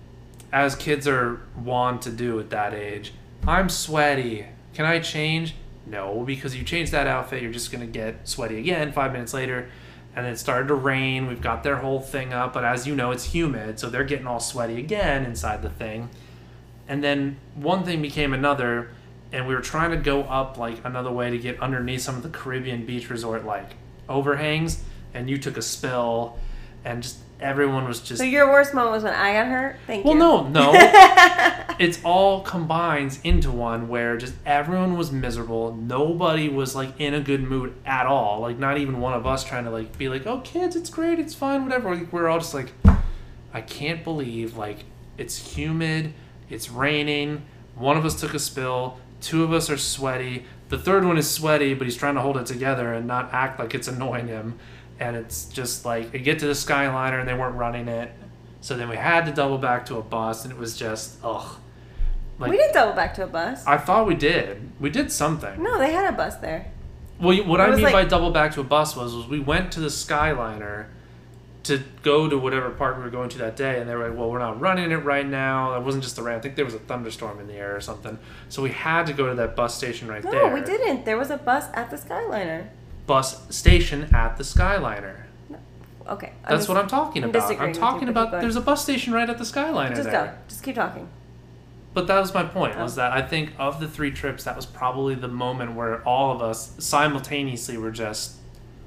as kids are wont to do at that age, I'm sweaty. Can I change? No, because you change that outfit, you're just going to get sweaty again five minutes later. And it started to rain. We've got their whole thing up, but as you know, it's humid, so they're getting all sweaty again inside the thing. And then one thing became another, and we were trying to go up like another way to get underneath some of the Caribbean beach resort like overhangs, and you took a spill, and just everyone was just. So your worst moment was when I got hurt? Thank well, you. Well, no, no. It's all combines into one where just everyone was miserable. Nobody was like in a good mood at all. Like not even one of us trying to like be like, oh kids, it's great, it's fine, whatever. Like, we're all just like, I can't believe like it's humid, it's raining. One of us took a spill. Two of us are sweaty. The third one is sweaty, but he's trying to hold it together and not act like it's annoying him. And it's just like, we get to the Skyliner and they weren't running it. So then we had to double back to a bus, and it was just, ugh. Like, we didn't double back to a bus. I thought we did. We did something. No, they had a bus there. Well, what It I was mean like- by double back to a bus was, was we went to the Skyliner to go to whatever park we were going to that day, and they were like, well, we're not running it right now. It wasn't just the rain. I think there was a thunderstorm in the air or something. So we had to go to that bus station right No, there. we didn't. There was a bus at the Skyliner. Bus station at the Skyliner. Okay. I'm That's just- what I'm talking I'm about. disagreeing I'm with you, talking but keep about going. there's a bus station right at the Skyliner Just there. go. Just keep talking. But that was my point, was Oh. that I think of the three trips, that was probably the moment where all of us simultaneously were just,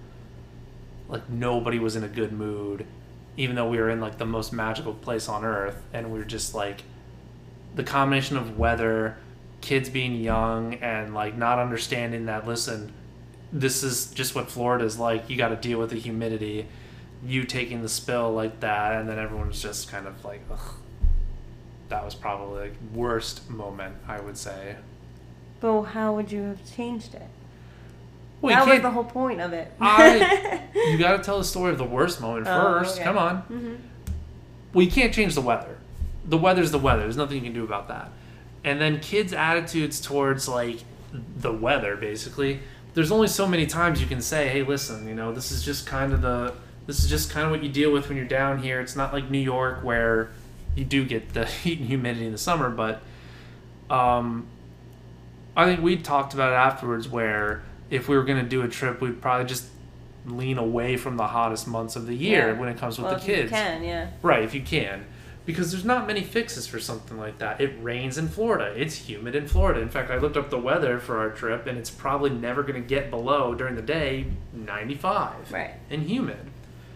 like, nobody was in a good mood, even though we were in, like, the most magical place on earth, and we were just, like, the combination of weather, kids being young, and, like, not understanding that, listen, this is just what Florida's like, you gotta deal with the humidity, you taking the spill like that, and then everyone was just kind of like, ugh. That was probably like worst moment, I would say. But how would you have changed it? Well, that you was can't, the whole point of it. I, you got to tell the story of the worst moment Oh, first. okay. Come on. Mm-hmm. Well, you can't change the weather. The weather's the weather. There's nothing you can do about that. And then kids' attitudes towards like the weather, basically. There's only so many times you can say, "Hey, listen, you know, this is just kind of the, this is just kind of what you deal with when you're down here. It's not like New York where." You do get the heat and humidity in the summer, but um, I think we talked about it afterwards where if we were going to do a trip, we'd probably just lean away from the hottest months of the year Yeah. when it comes with Well, the if kids. you can, yeah. Right, if you can. Because there's not many fixes for something like that. It rains in Florida. It's humid in Florida. In fact, I looked up the weather for our trip, and it's probably never going to get below, during the day, ninety-five. Right. And humid.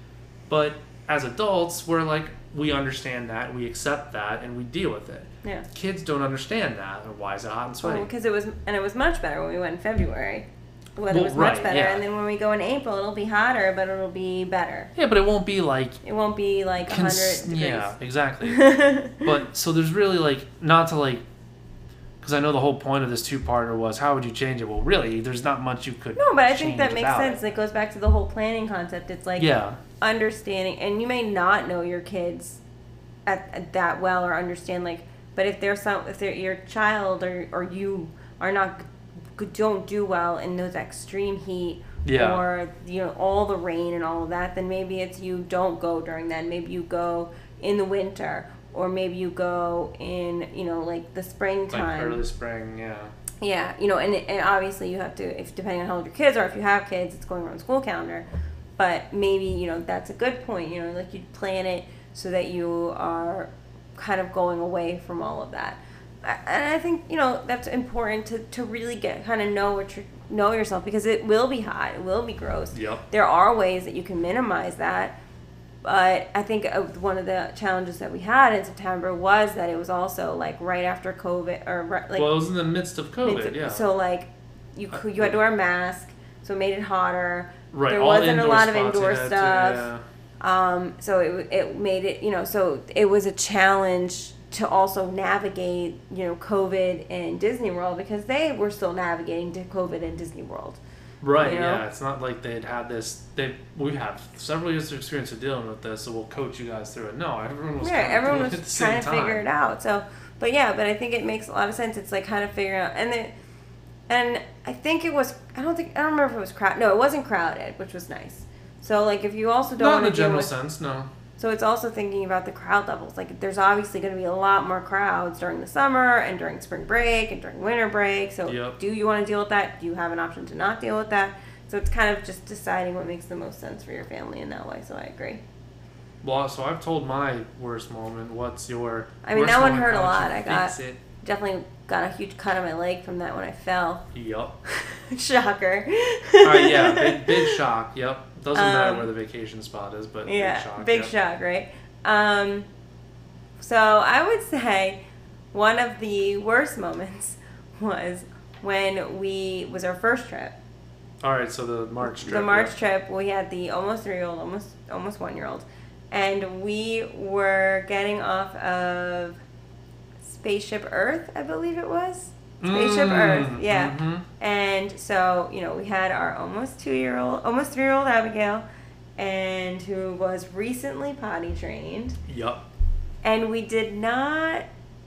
But as adults, we're like, we understand that, we accept that, and we deal with it. Yeah. Kids don't understand that. Why is it hot and sweaty? Well, because it was, and it was much better when we went in February. The weather Well, was much right, better, yeah. and then when we go in April, it'll be hotter, but it'll be better. Yeah, but it won't be like... It won't be like one hundred cons- degrees. Yeah, exactly. But, so there's really like, not to like... Because I know the whole point of this two-parter was, how would you change it? Well, really, there's not much you could No, but I think change that makes about sense. It. It goes back to the whole planning concept. It's like Yeah. understanding, and you may not know your kids at, at that well or understand, like, but if there's some, if they're your child or, or you are not, g- don't do well in those extreme heat, Yeah. or, you know, all the rain and all of that, then maybe it's you don't go during that. Maybe you go in the winter, or maybe you go in, you know, like the springtime. Like early spring, yeah. Yeah, you know, and and obviously you have to, if depending on how old your kids are, if you have kids, it's going around school calendar. But maybe, you know, that's a good point. You know, like you plan it so that you are kind of going away from all of that. I- And I think, you know, that's important to, to really get kind of know what you know yourself, because it will be hot, it will be gross. Yep. There are ways that you can minimize that. But I think uh, one of the challenges that we had in September was that it was also like right after COVID, or right, like Well, it was in the midst of COVID, It's- yeah. So like, you Uh, cou- you had to wear a mask, so it made it hotter. right, There all wasn't a indoor lot of spots you indoor had to- stuff. yeah. Um, so it it made it, you know, so it was a challenge to also navigate, you know, COVID in Disney World, because they were still navigating to COVID in Disney World. Right, you know? yeah. It's not like they'd had this. They we have several years of experience of dealing with this, so we'll coach you guys through it. No, everyone was Yeah, kind of everyone doing was it at the trying same to figure time. it out. So, but yeah, but I think it makes a lot of sense. It's like kind of figuring out, and then, and I think it was. I don't think I don't remember if it was crowded. No, it wasn't crowded, which was nice. So like, if you also don't Not in want the to deal general with, sense, no. so it's also thinking about the crowd levels. Like, there's obviously going to be a lot more crowds during the summer and during spring break and during winter break. So, Yep. do you want to deal with that? Do you have an option to not deal with that? So it's kind of just deciding what makes the most sense for your family in that way. So I agree. Well, so I've told my worst moment. What's your? I mean, worst that one moment? hurt a How lot. did I you got fix it? definitely got a huge cut on my leg from that when I fell. Yup. Shocker. All right, yeah, big, big shock. Yep. Doesn't matter Um, where the vacation spot is, but Yeah, big shock. big yep. shock, right? Um, so I would say one of the worst moments was when we was our first trip. All right, so the March trip. The March yeah. trip, we had the almost three year old, almost almost one year old, and we were getting off of Spaceship Earth, I believe it was. Spaceship Mm, Earth, yeah. mhm. And so, you know, we had our almost two year old, almost three year old Abigail, and who was recently potty trained. Yup. And we did not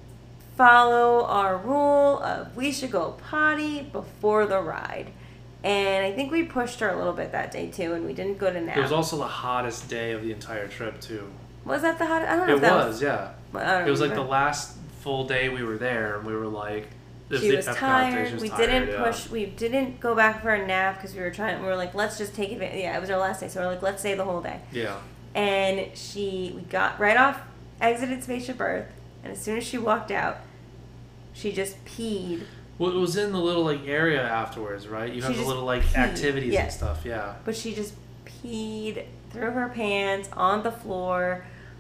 follow our rule of we should go potty before the ride. And I think we pushed her a little bit that day too, and we didn't go to nap. It was also the hottest day of the entire trip too. Was that the hottest? I don't know It if that was, was. yeah. I don't It was like the remember. last full day we were there, and we were like, it She the was Epcot day, tired. she was we tired, didn't yeah. push. We didn't go back for a nap because we were trying. We were like, let's just take advantage. Yeah, it was our last day, so we we're like, let's stay the whole day. Yeah. And she, we got right off, exited Spaceship Earth, and as soon as she walked out, she just peed. Well, it was in the little like area afterwards, right? You She have the just little like peed, activities yeah. and stuff, yeah. But she just peed through her pants on the floor,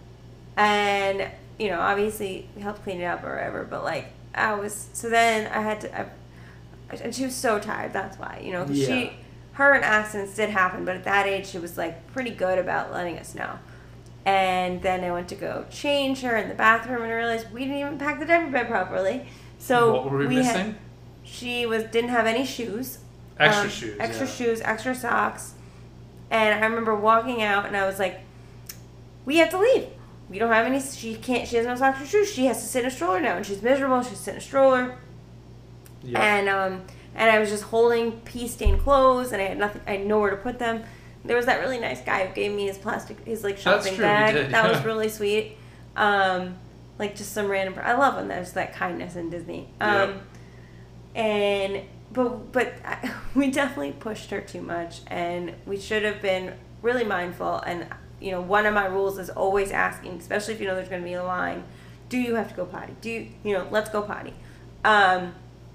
and you know, obviously we helped clean it up or whatever. But like, I was so then I had to, I, and she was so tired. That's why, you know, 'cause Yeah. she, her and accidents did happen, but at that age she was like pretty good about letting us know. And then I went to go change her in the bathroom, and I realized we didn't even pack the diaper bed properly. So What were we, we missing? had, she was didn't have any shoes. Extra um, shoes. Extra yeah. shoes, extra socks. And I remember walking out, and I was like, we have to leave. We don't have any, she can't, she has no socks or shoes. She has to sit in a stroller now, and she's miserable. She's sitting in a stroller. Yeah. And, um, and I was just holding pee-stained clothes, and I had nothing, I had nowhere to put them. There was that really nice guy who gave me his plastic, his like That's shopping true, he bag. did, That yeah. was really sweet. Um, like just some random, I love when there's that kindness in Disney. Um, Yep. and, but but I, we definitely pushed her too much, and we should have been really mindful. And you know, one of my rules is always asking, especially if you know there's going to be a line, do you have to go potty? Do you, you know, let's go potty. Um,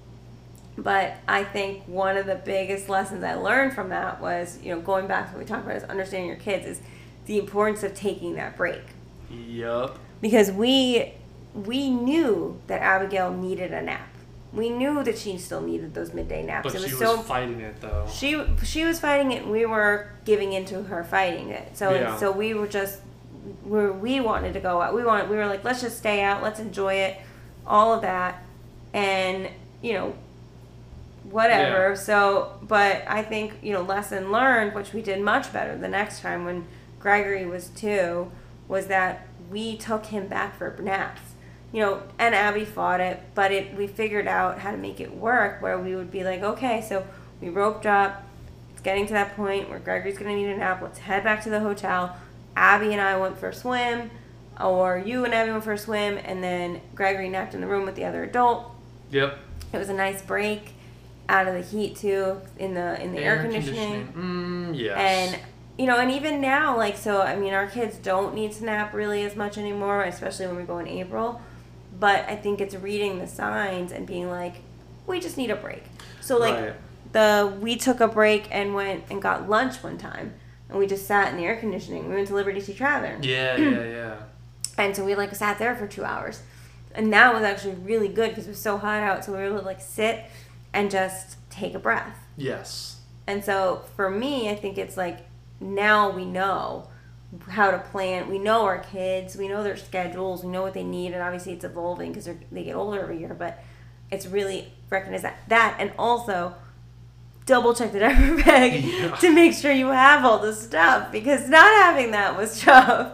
but I think one of the biggest lessons I learned from that was, you know, going back to what we talked about is understanding your kids is the importance of taking that break. Yup. Because we we knew that Abigail needed a nap. We knew that she still needed those midday naps. But it was she was so, fighting it, though. She she was fighting it, and we were giving into her fighting it. So Yeah. so we were just we we wanted to go out. We wanted we were like, let's just stay out, let's enjoy it, all of that, and you know, whatever. Yeah. So, but I think you know, lesson learned, which we did much better the next time when Gregory was two, was that we took him back for naps. You know, and Abby fought it, but it we figured out how to make it work where we would be like, okay, so we roped up. It's getting to that point where Gregory's going to need a nap. Let's head back to the hotel. Abby and I went for a swim, or you and Abby went for a swim, and then Gregory napped in the room with the other adult. Yep. It was a nice break out of the heat, too, in the in the air, air conditioning. conditioning. Mm, yes. And, you know, and even now, like, so, I mean, our kids don't need to nap really as much anymore, especially when we go in April. But I think it's reading the signs and being like, we just need a break. So, like, right. the we took a break and went and got lunch one time. And we just sat in the air conditioning. We went to Liberty Sea Tavern. Yeah, yeah, yeah. And so we, like, sat there for two hours. And that was actually really good because it was so hot out. So we were able to, like, sit and just take a breath. Yes. And so, for me, I think it's like, now we know how to plan. We know our kids. We know their schedules. We know what they need. And obviously it's evolving because they get older every year. But it's really recognize that. That and also double check the diaper bag yeah. to make sure you have all the stuff. Because not having that was tough.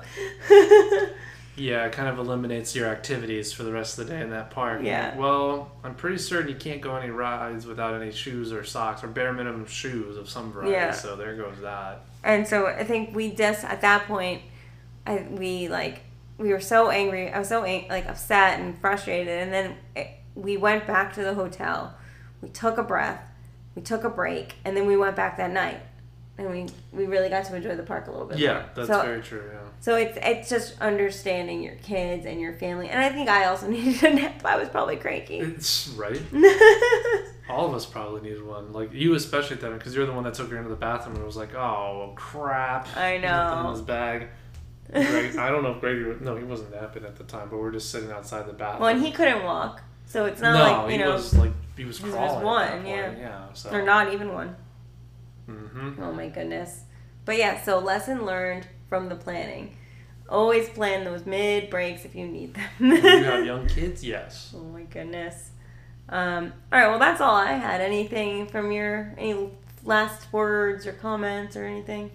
Yeah, it kind of eliminates your activities for the rest of the day in that park. Yeah. Like, well, I'm pretty certain you can't go any rides without any shoes or socks or bare minimum shoes of some variety. Yeah. So there goes that. And so I think we just, at that point, I, we, like, we were so angry. I was so, ang- like, upset and frustrated. And then it, we went back to the hotel. We took a breath. We took a break. And then we went back that night. And we, we really got to enjoy the park a little bit yeah, more. that's so, very true, yeah. So it's it's just understanding your kids and your family. And I think I also needed a nap. I was probably cranky. It's right. All of us probably needed one. Like, you especially at that because you're the one that took her into the bathroom and was like, oh, crap. I know. In his bag. Greg, I don't know if Gregory... No, he wasn't napping at the time, but we were just sitting outside the bathroom. Well, and he couldn't walk. So it's not no, like, you he know... was, like, he was He crawling was one, at that point. yeah. yeah so. Or not even one. Mm-hmm. Oh, my goodness. But yeah, so lesson learned from the planning. Always plan those mid breaks if you need them. If you have young kids, yes. Oh my goodness. Um, all right, well that's all I had. Anything from your any last words or comments or anything?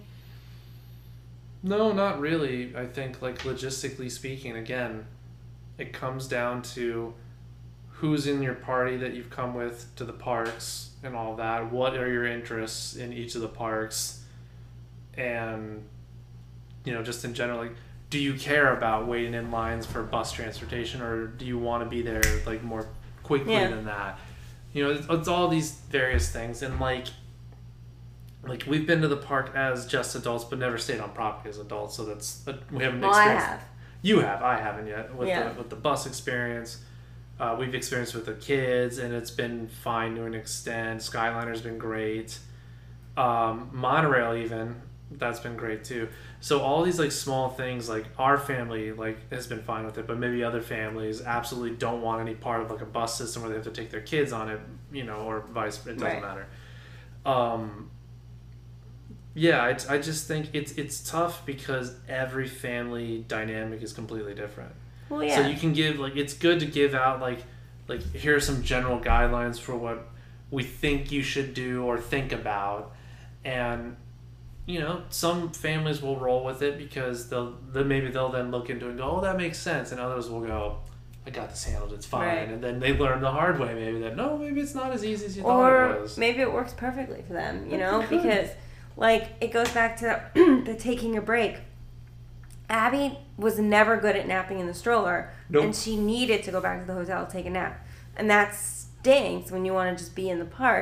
No, not really. I think like logistically speaking, again, it comes down to who's in your party that you've come with to the parks and all that. What are your interests in each of the parks? And, you know, just in general, like, do you care about waiting in lines for bus transportation, or do you want to be there, like, more quickly yeah. than that? You know, it's, it's all these various things. And, like, like we've been to the park as just adults, but never stayed on property as adults, so that's, we haven't well, experienced. I have. You have. I haven't yet. With, yeah. the, with the bus experience. Uh, we've experienced with the kids, and it's been fine to an extent. Skyliner's been great. Um, Monorail even, that's been great too. So all these like small things, like our family like has been fine with it, but maybe other families absolutely don't want any part of like a bus system where they have to take their kids on it, you know, or vice. It doesn't right. matter. Um, yeah, I, I just think it's it's tough because every family dynamic is completely different. Well, yeah. So you can give like it's good to give out like like here are some general guidelines for what we think you should do or think about, and you know some families will roll with it because they'll then maybe they'll then look into it and go, oh, that makes sense, and others will go, I got this handled, it's fine, right. and then they learn the hard way maybe that no, maybe it's not as easy as you or thought it was. Maybe it works perfectly for them, you know, because like it goes back to the taking a break. Abby was never good at napping in the stroller, nope. and she needed to go back to the hotel to take a nap. And that stinks when you want to just be in the park.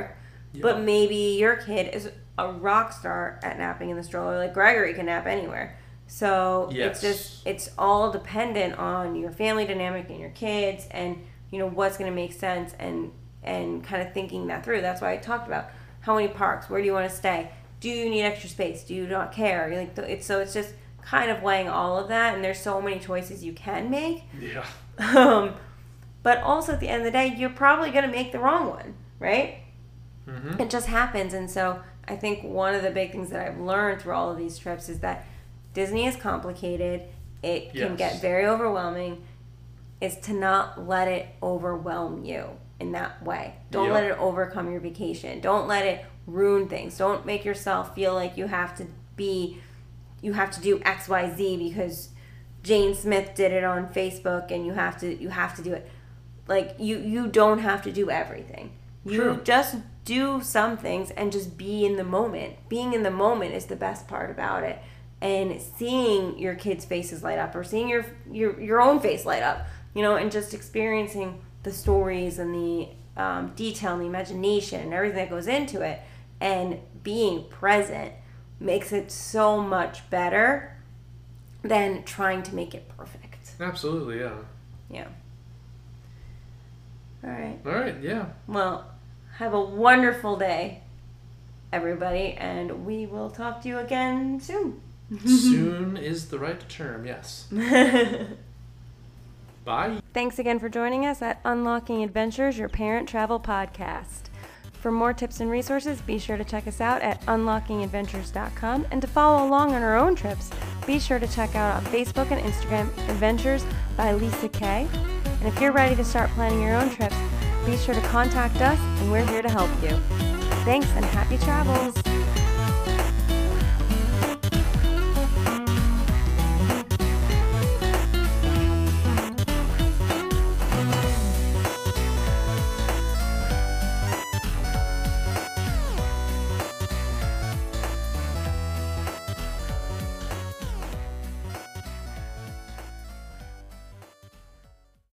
Yep. But maybe your kid is a rock star at napping in the stroller. Like Gregory can nap anywhere. So Yes. it's just, it's all dependent on your family dynamic and your kids and, you know, what's going to make sense and, and kind of thinking that through. That's why I talked about how many parks, where do you want to stay? Do you need extra space? Do you not care? You're like, it's, so it's just kind of weighing all of that, and there's so many choices you can make. Yeah. Um, but also at the end of the day, you're probably going to make the wrong one, right? Mm-hmm. It just happens. And so I think one of the big things that I've learned through all of these trips is that Disney is complicated. It can Yes. get very overwhelming. Is to not let it overwhelm you in that way. Don't Yep. let it overcome your vacation. Don't let it ruin things. Don't make yourself feel like you have to be, you have to do X, Y, Z because Jane Smith did it on Facebook and you have to, you have to do it. Like you, you don't have to do everything. You True. just do some things and just be in the moment. Being in the moment is the best part about it. And seeing your kids' faces light up or seeing your your your own face light up, you know, and just experiencing the stories and the um, detail and the imagination and everything that goes into it and being present makes it so much better than trying to make it perfect. Absolutely, yeah. Yeah. All right. All right, yeah. Well, have a wonderful day, everybody, and we will talk to you again soon. Soon is the right term, yes. Bye. Thanks again for joining us at Unlocking Adventures, your parent travel podcast. For more tips and resources, be sure to check us out at unlocking adventures dot com, and to follow along on our own trips, be sure to check out on Facebook and Instagram Adventures by Lisa Kay. And if you're ready to start planning your own trips, be sure to contact us and we're here to help you. Thanks and happy travels!